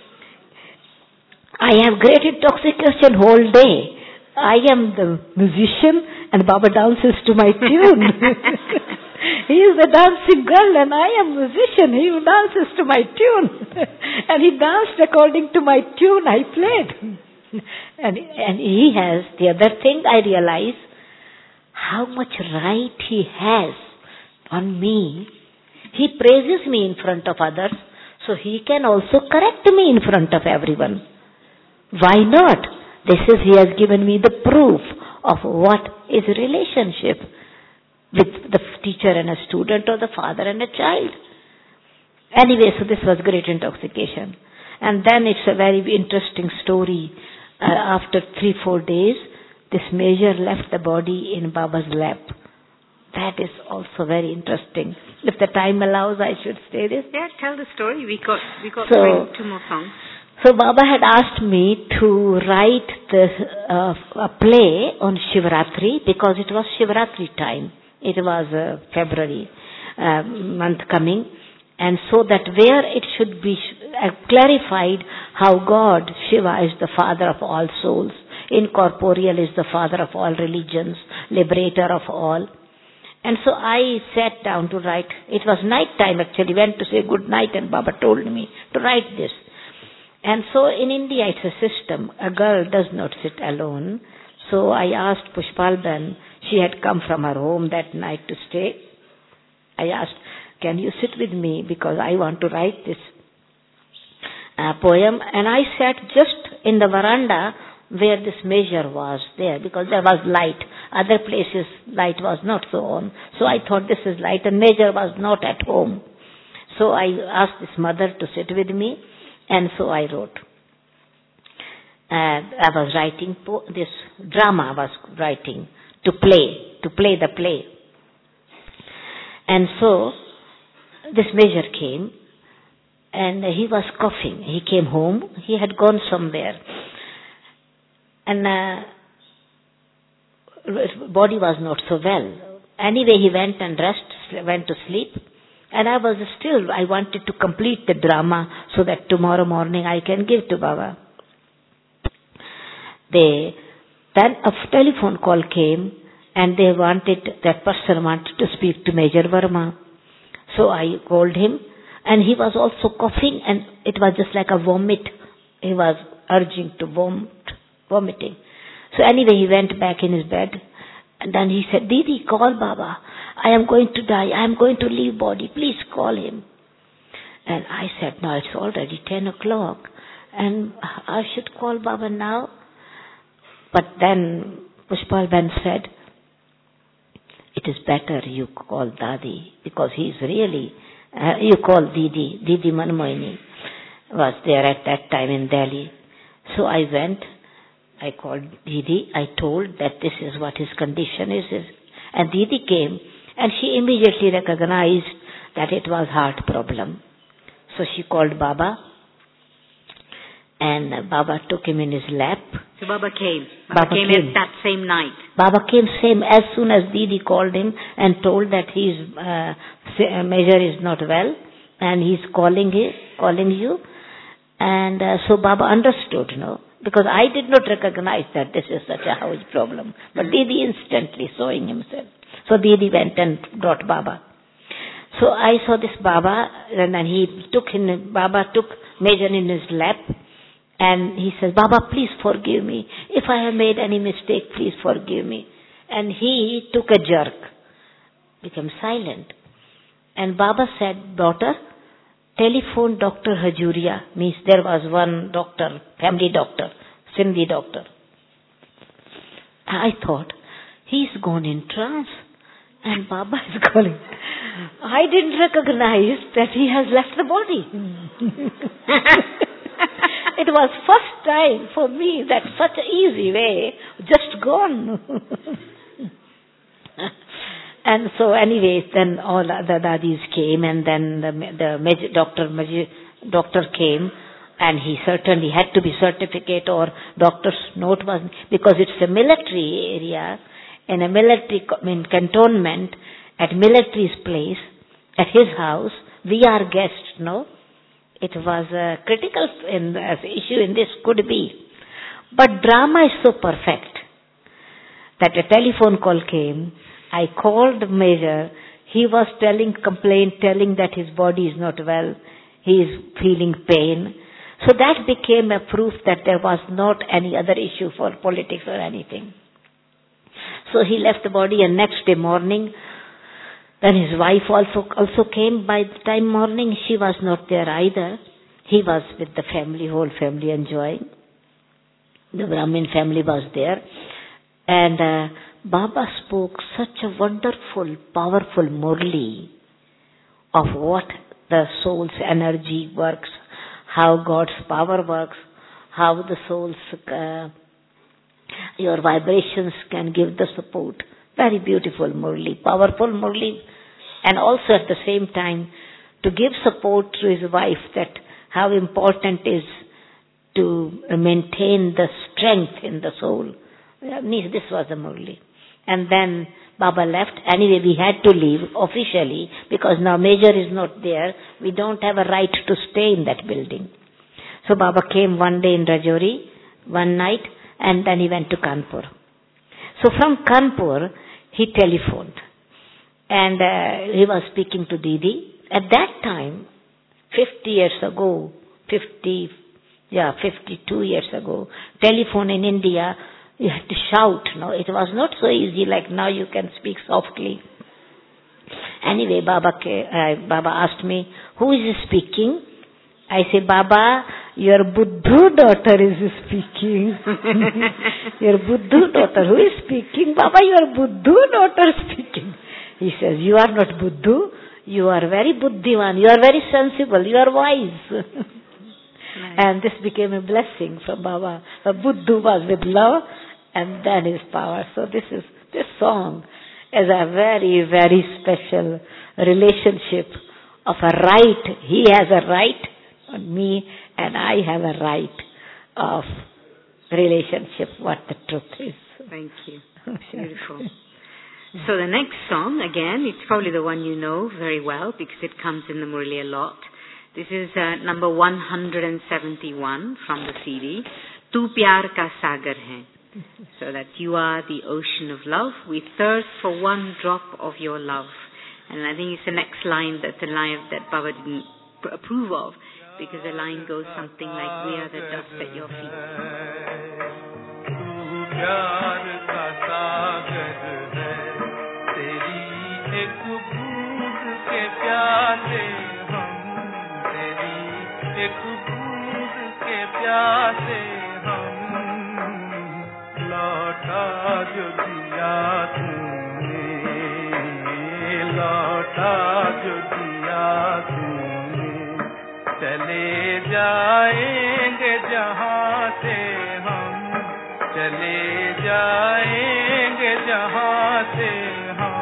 I have great intoxication whole day. I am the musician and Baba dances to my tune. He is the dancing girl and I am musician. He dances to my tune. And he danced according to my tune I played. And, and he has, the other thing I realize, how much right he has on me. He praises me in front of others, so he can also correct me in front of everyone. Why not? This is, he has given me the proof of what is relationship with the teacher and a student or the father and a child. Anyway, so this was great intoxication. And then it's a very interesting story. Uh, after three, four days, this major left the body in Baba's lap. That is also very interesting. If the time allows, I should say this. Yeah, tell the story. We got we got so, two more songs. So Baba had asked me to write the, uh, a play on Shivratri because it was Shivratri time. It was uh, February uh, month coming. And so that where it should be uh, clarified how God, Shiva, is the father of all souls. Incorporeal is the father of all religions. liberator of all. And so I sat down to write. It was night time actually, went to say good night, and Baba told me to write this. And so in India it's a system. A girl does not sit alone. So I asked Pushpalban, she had come from her home that night to stay. I asked, can you sit with me because I want to write this uh, poem. And I sat just in the veranda where this measure was there, because there was light. Other places light was not so on. So I thought this is light, and measure was not at home. So I asked this mother to sit with me, and so I wrote. And I was writing po- this drama I was writing to play, to play the play. And so this measure came, and he was coughing. He came home. He had gone somewhere. And uh, his body was not so well. Anyway, he went and rest, went to sleep. And I was still, I wanted to complete the drama so that tomorrow morning I can give to Baba. They, then a telephone call came, and they wanted, that person wanted to speak to Major Verma. So I called him, and he was also coughing, and it was just like a vomit. He was urging to vomit. vomiting. So anyway, he went back in his bed, and then he said, Didi, call Baba. I am going to die. I am going to leave body. Please call him. And I said, no, it's already ten o'clock, and I should call Baba now. But then Pushpalban said, it is better you call Dadi, because he is really, uh, you call Didi. Didi Manmohini was there at that time in Delhi. So I went. I called Didi. I told that this is what his condition is. And Didi came, and she immediately recognized that it was heart problem. So she called Baba, and Baba took him in his lap. So Baba came. Baba, Baba came, came that same night. Baba came same as soon as Didi called him and told that his uh, measure is not well, and he's calling him, calling you. And uh, so Baba understood, no? Because I did not recognize that this is such a huge problem. But Didi instantly showing himself. So Didi went and brought Baba. So I saw this Baba, and then he took in, Baba took Major in his lap, and he says, Baba, please forgive me. If I have made any mistake, please forgive me. And he took a jerk, became silent. And Baba said, daughter, telephone Doctor Hajuria, means there was one doctor, family doctor, Sindhi doctor. I thought, he's gone in trance, and Baba is calling. I didn't recognize that he has left the body. It was first time for me that such an easy way, just gone. And so anyway, then all the dadis came, and then the, the major, doctor, major, doctor came, and he certainly had to be certificate or doctor's note was, because it's a military area, in a military I mean, cantonment, at military's place, at his house, we are guests, no? It was a critical in, as issue in this could be. But drama is so perfect that a telephone call came. I called the Major. He was telling, complaint, telling that his body is not well. He is feeling pain. So that became a proof that there was not any other issue for politics or anything. So he left the body, and next day morning, then his wife also also came. By the time morning, she was not there either. He was with the family, whole family enjoying. The Brahmin family was there. And uh, Baba spoke such a wonderful, powerful Murli of what the soul's energy works, how God's power works, how the soul's, uh, your vibrations can give the support. Very beautiful Murli, powerful Murli. And also at the same time, to give support to his wife, that how important is to maintain the strength in the soul. This was the Murli. And then Baba left. Anyway, we had to leave officially, because now Major is not there. We don't have a right to stay in that building. So Baba came one day in Rajouri, one night, and then he went to Kanpur. So from Kanpur, he telephoned. And uh, he was speaking to Didi. At that time, fifty years ago, fifty, yeah, fifty-two years ago, telephone in India, you had to shout, no? It was not so easy like now you can speak softly. Anyway, Baba, uh, Baba asked me, who is speaking? I say, Baba, your Buddhu daughter is speaking. Your Buddhu daughter, who is speaking? Baba, your Buddhu daughter speaking. He says, you are not Buddhu, you are very Buddhivan, you are very sensible, you are wise. Right. And this became a blessing from Baba. The Buddhu was with love and then his power. So this is, this song is a very, very special relationship of a right. He has a right on me and I have a right of relationship, what the truth is. Thank you. Beautiful. So the next song, again, it's probably the one you know very well because it comes in the Murli a lot. This is uh, number one hundred seventy-one from the C D, Tu Pyar Ka Sagar Hai. So that you are the ocean of love. We thirst for one drop of your love. And I think it's the next line that's the line that Baba didn't approve of, because the line goes something like, we are the dust at your feet. जो दिया तूने, लौटा जो दिया तूने, चले जाएंगे जहाँ से हम, चले जाएंगे जहाँ से हम।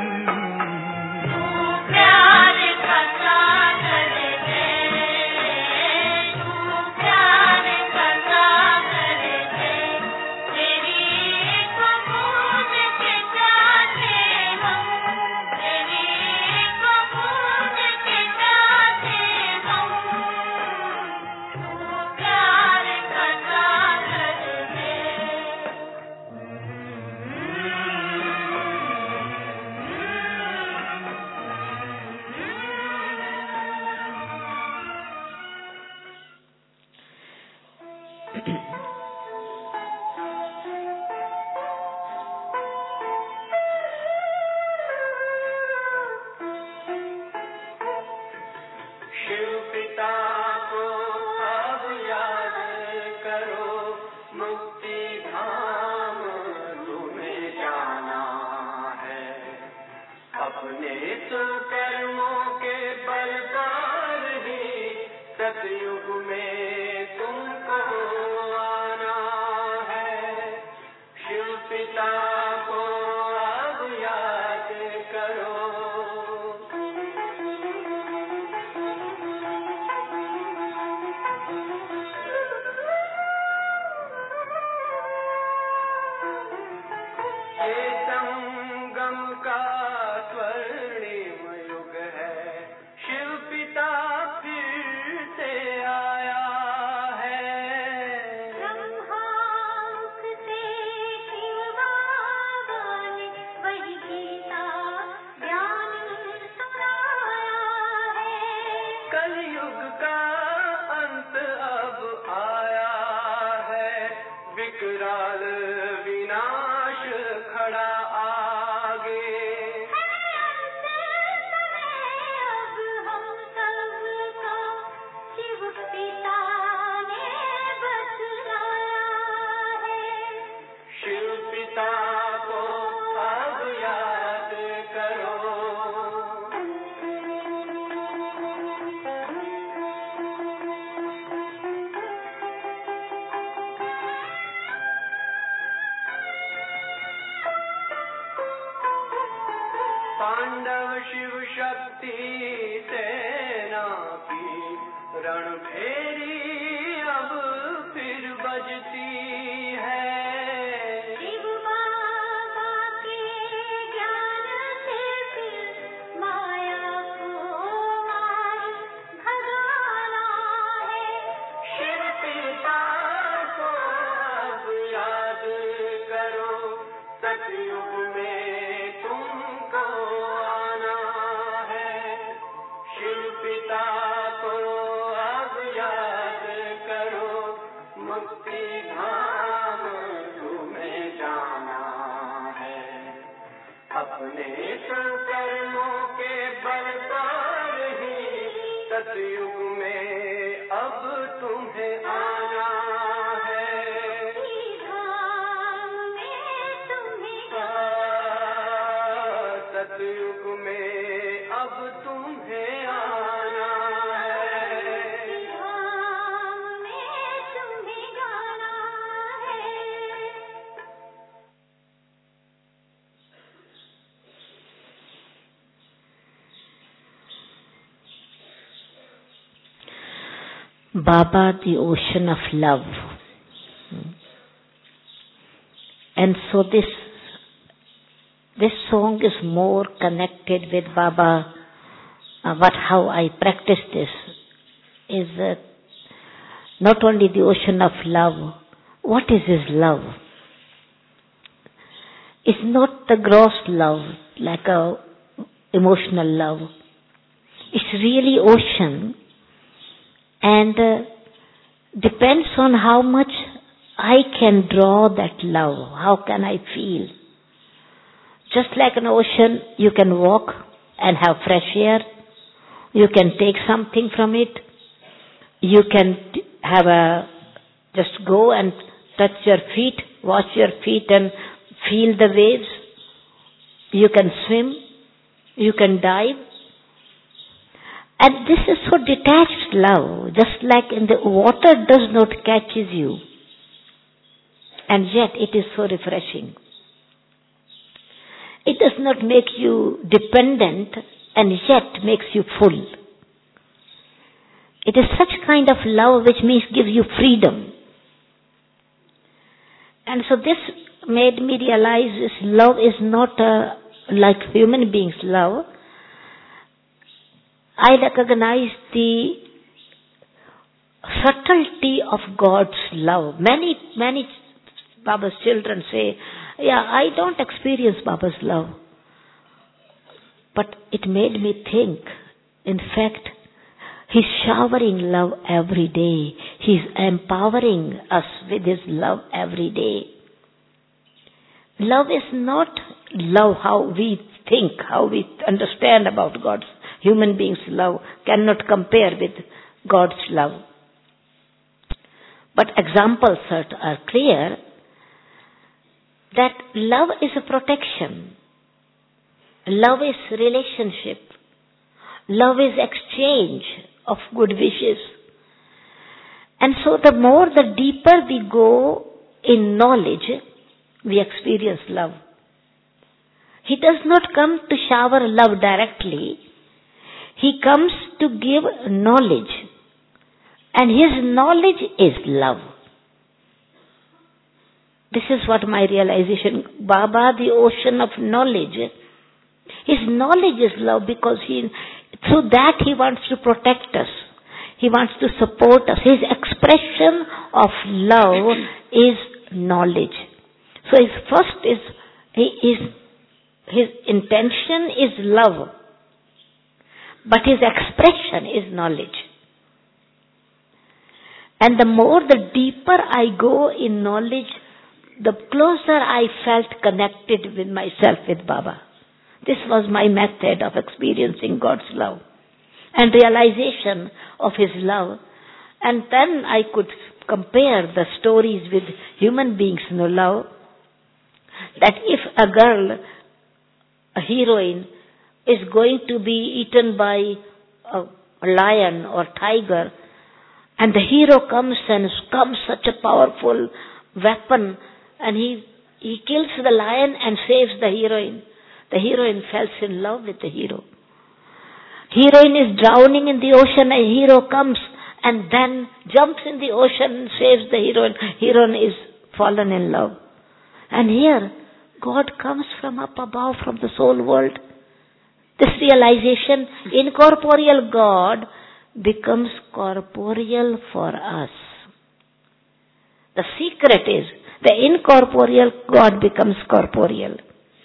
पांडव शिव शक्ति सेना की रणभेरी अब फिर बजती है। शिव बाबा के ज्ञान से फिर माया को मार भगाना है। शिव पिता को अब याद करो, सतयुग में तुमको आना है, शिल्पिता को अब याद करो, मुक्ति धाम तुम्हें जाना है। अपने कर्मों के बल पर ही सतयुग में अब तुम्हें आना है। धाम में तुम्हें सतयुग में अब तुम्हें आना है। धाम में तुम्हें गाना है। Baba, the ocean of love. And so this this song is more connected with Baba. Uh, what how I practice this is uh, not only the ocean of love. What is his love? It's not the gross love like a emotional love. It's really ocean. And uh, depends on how much I can draw that love. How can I feel? Just like an ocean, you can walk and have fresh air. You can take something from it. You can have a, just go and touch your feet, wash your feet and feel the waves. You can swim. You can dive. And this is so detached love, just like in the water does not catches you. And yet it is so refreshing. It does not make you dependent and yet makes you full. It is such kind of love which means gives you freedom. And so this made me realize this love is not a, like human beings' love. I recognize the subtlety of God's love. Many, many Baba's children say, yeah, I don't experience Baba's love. But it made me think, in fact, He's showering love every day. He's empowering us with His love every day. Love is not love how we think, how we understand about God's human beings' love cannot compare with God's love. But examples are clear that love is a protection. Love is relationship. Love is exchange of good wishes. And so the more, the deeper we go in knowledge, we experience love. He does not come to shower love directly. He comes to give knowledge. And His knowledge is love. This is what my realization. Baba, the ocean of knowledge. His knowledge is love because he, through that He wants to protect us. He wants to support us. His expression of love is knowledge. So His first is, his, his intention is love. But His expression is knowledge. And the more, the deeper I go in knowledge, the closer I felt connected with myself, with Baba. This was my method of experiencing God's love and realization of His love. And then I could compare the stories with human beings' no love. That if a girl, a heroine, is going to be eaten by a lion or tiger, and the hero comes and comes such a powerful weapon, and he he kills the lion and saves the heroine. The heroine falls in love with the hero. Heroine is drowning in the ocean, a hero comes and then jumps in the ocean and saves the heroine. Heroine is fallen in love. And here, God comes from up above, from the soul world. This realization, incorporeal God becomes corporeal for us. The secret is, the incorporeal God becomes corporeal.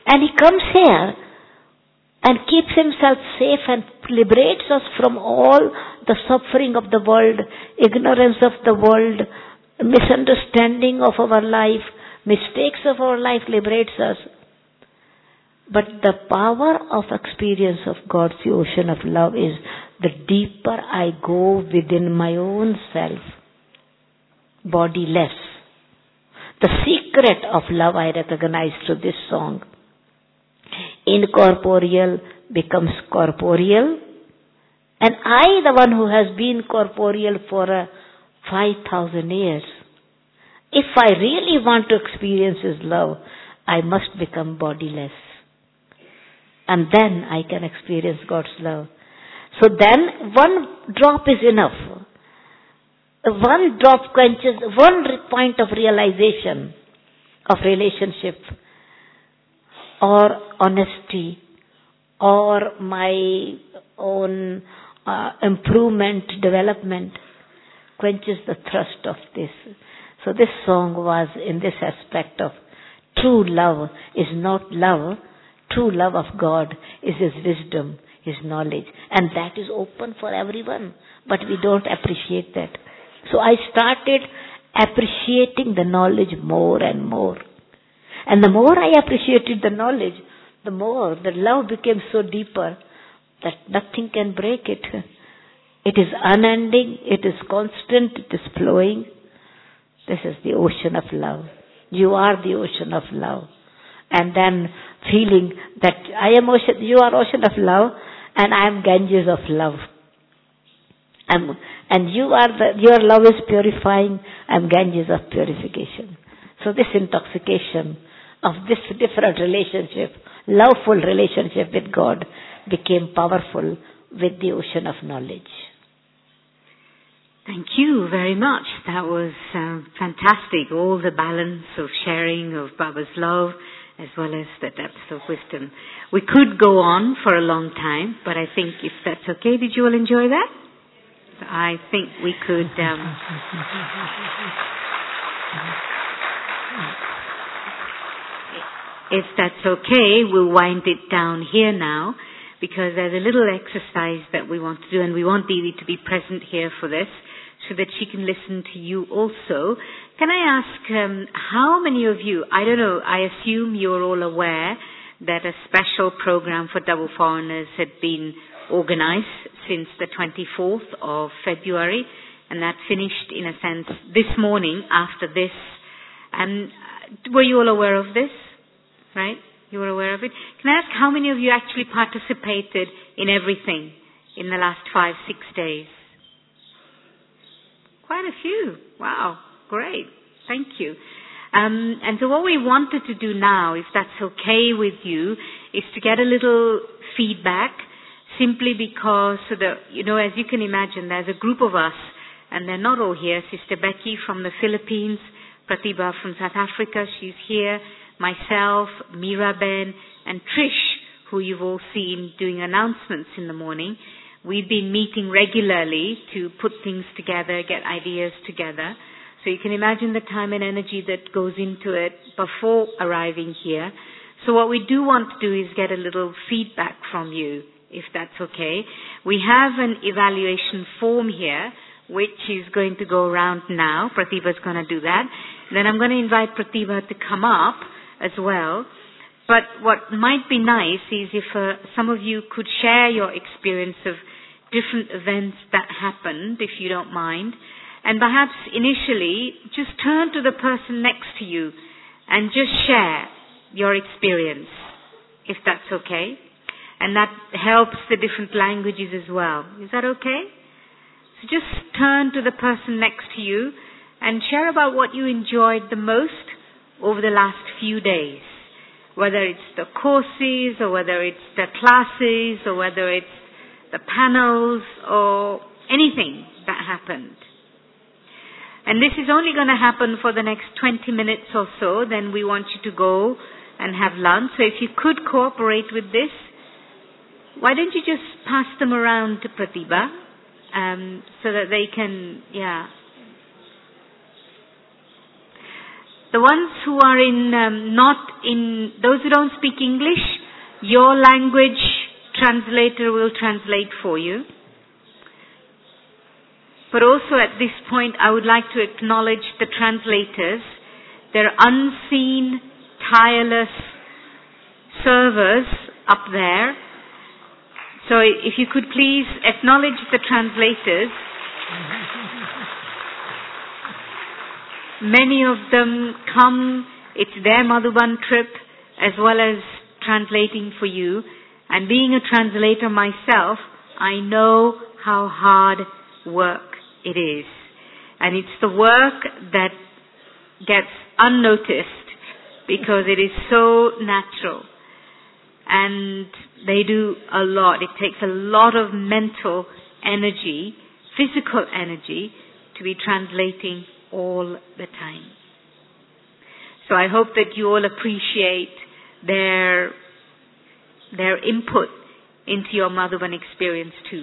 And he comes here and keeps himself safe and liberates us from all the suffering of the world, ignorance of the world, misunderstanding of our life, mistakes of our life, liberates us. But the power of experience of God's ocean of love is the deeper I go within my own self, bodiless. The secret of love I recognize through this song. Incorporeal becomes corporeal, and I, the one who has been corporeal for uh, five thousand years, if I really want to experience His love, I must become bodiless. And then I can experience God's love. So then one drop is enough. One drop quenches one point of realization of relationship or honesty or my own uh, improvement, development, quenches the thirst of this. So this song was in this aspect of true love is not love. True love of God is His wisdom, His knowledge. And that is open for everyone. But we don't appreciate that. So I started appreciating the knowledge more and more. And the more I appreciated the knowledge, the more the love became so deeper that nothing can break it. It is unending, it is constant, it is flowing. This is the ocean of love. You are the ocean of love. And then feeling that I am ocean, you are ocean of love, and I am Ganges of love. I'm, and you are the, your love is purifying, I am Ganges of purification. So this intoxication of this different relationship, loveful relationship with God, became powerful with the ocean of knowledge. Thank you very much. That was uh, fantastic. All the balance of sharing of Baba's love as well as the depths of wisdom. We could go on for a long time, but I think if that's okay, did you all enjoy that? I think we could... Um, if that's okay, we'll wind it down here now, because there's a little exercise that we want to do, and we want Devi to be present here for this, so that she can listen to you also. Can I ask um, how many of you, I don't know, I assume you're all aware that a special program for double foreigners had been organized since the twenty-fourth of February, and that finished in a sense this morning after this. And were you all aware of this? Right? You were aware of it? Can I ask how many of you actually participated in everything in the last five, six days? Quite a few. Wow. Great. Thank you. Um, and so what we wanted to do now, if that's okay with you, is to get a little feedback, simply because, so that, you know, as you can imagine, there's a group of us, and they're not all here. Sister Becky from the Philippines, Pratibha from South Africa, she's here, myself, Miraben, and Trish, who you've all seen doing announcements in the morning. We've been meeting regularly to put things together, get ideas together. So you can imagine the time and energy that goes into it before arriving here. So what we do want to do is get a little feedback from you, if that's okay. We have an evaluation form here, which is going to go around now. Pratibha's going to do that. Then I'm going to invite Pratibha to come up as well. But what might be nice is if uh, some of you could share your experience of different events that happened, if you don't mind. And perhaps initially, just turn to the person next to you and just share your experience, if that's okay. And that helps the different languages as well. Is that okay? So just turn to the person next to you and share about what you enjoyed the most over the last few days. Whether it's the courses, or whether it's the classes, or whether it's the panels, or anything that happened. And this is only going to happen for the next twenty minutes or so. Then we want you to go and have lunch. So if you could cooperate with this, why don't you just pass them around to Pratibha, um, so that they can, yeah. The ones who are in, um, not in, those who don't speak English, your language translator will translate for you. But also at this point, I would like to acknowledge the translators. They're unseen, tireless servers up there. So if you could please acknowledge the translators. Many of them come, it's their Madhuban trip, as well as translating for you. And being a translator myself, I know how hard work it is. And it's the work that gets unnoticed because it is so natural. And they do a lot. It takes a lot of mental energy, physical energy, to be translating all the time. So I hope that you all appreciate their, their input into your Madhuban experience too.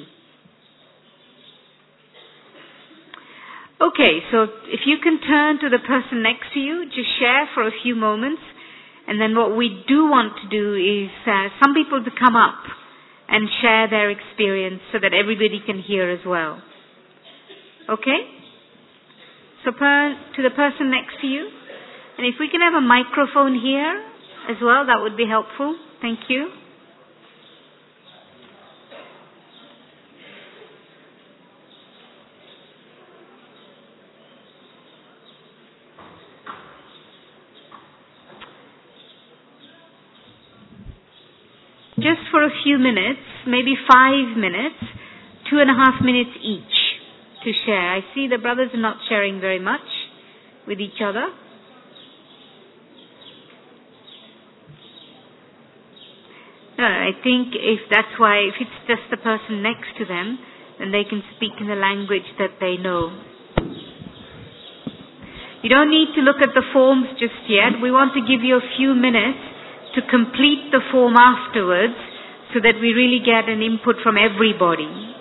Okay, so if you can turn to the person next to you, just share for a few moments. And then what we do want to do is uh, some people to come up and share their experience so that everybody can hear as well. Okay? So per, to the person next to you. And if we can have a microphone here as well, that would be helpful. Thank you. Just for a few minutes, maybe five minutes, two and a half minutes each to share. I see the brothers are not sharing very much with each other. No, I think if that's why, if it's just the person next to them, then they can speak in the language that they know. You don't need to look at the forms just yet. We want to give you a few minutes to complete the form afterwards so that we really get an input from everybody.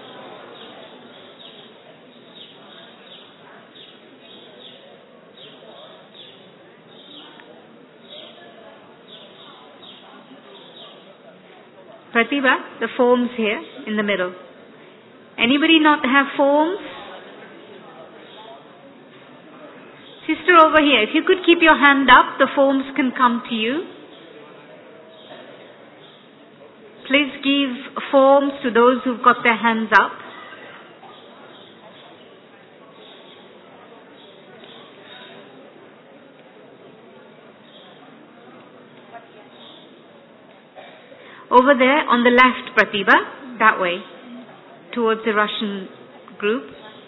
Pratibha, the forms here in the middle. Anybody not have forms? Sister over here, if you could keep your hand up, the forms can come to you. Please give forms to those who've got their hands up. Over there on the left, Pratibha, that way, towards the Russian group.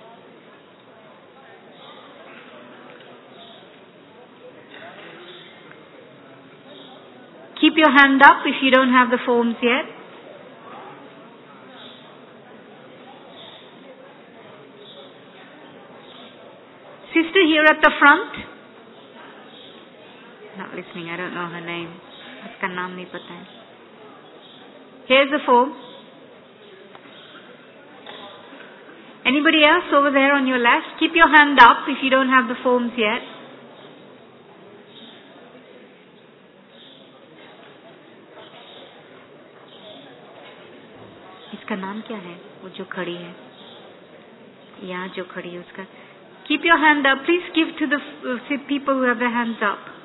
Keep your hand up if you don't have the forms yet. Sister here at the front. Not listening, I don't know her name. Uska naam nahi pata hai. Here's the form. Anybody else over there on your left? Keep your hand up if you don't have the forms yet. इसका नाम क्या है वो जो खड़ी है यहाँ जो खड़ी है उसका. Keep your hand up. Please give to the uh, people who have their hands up.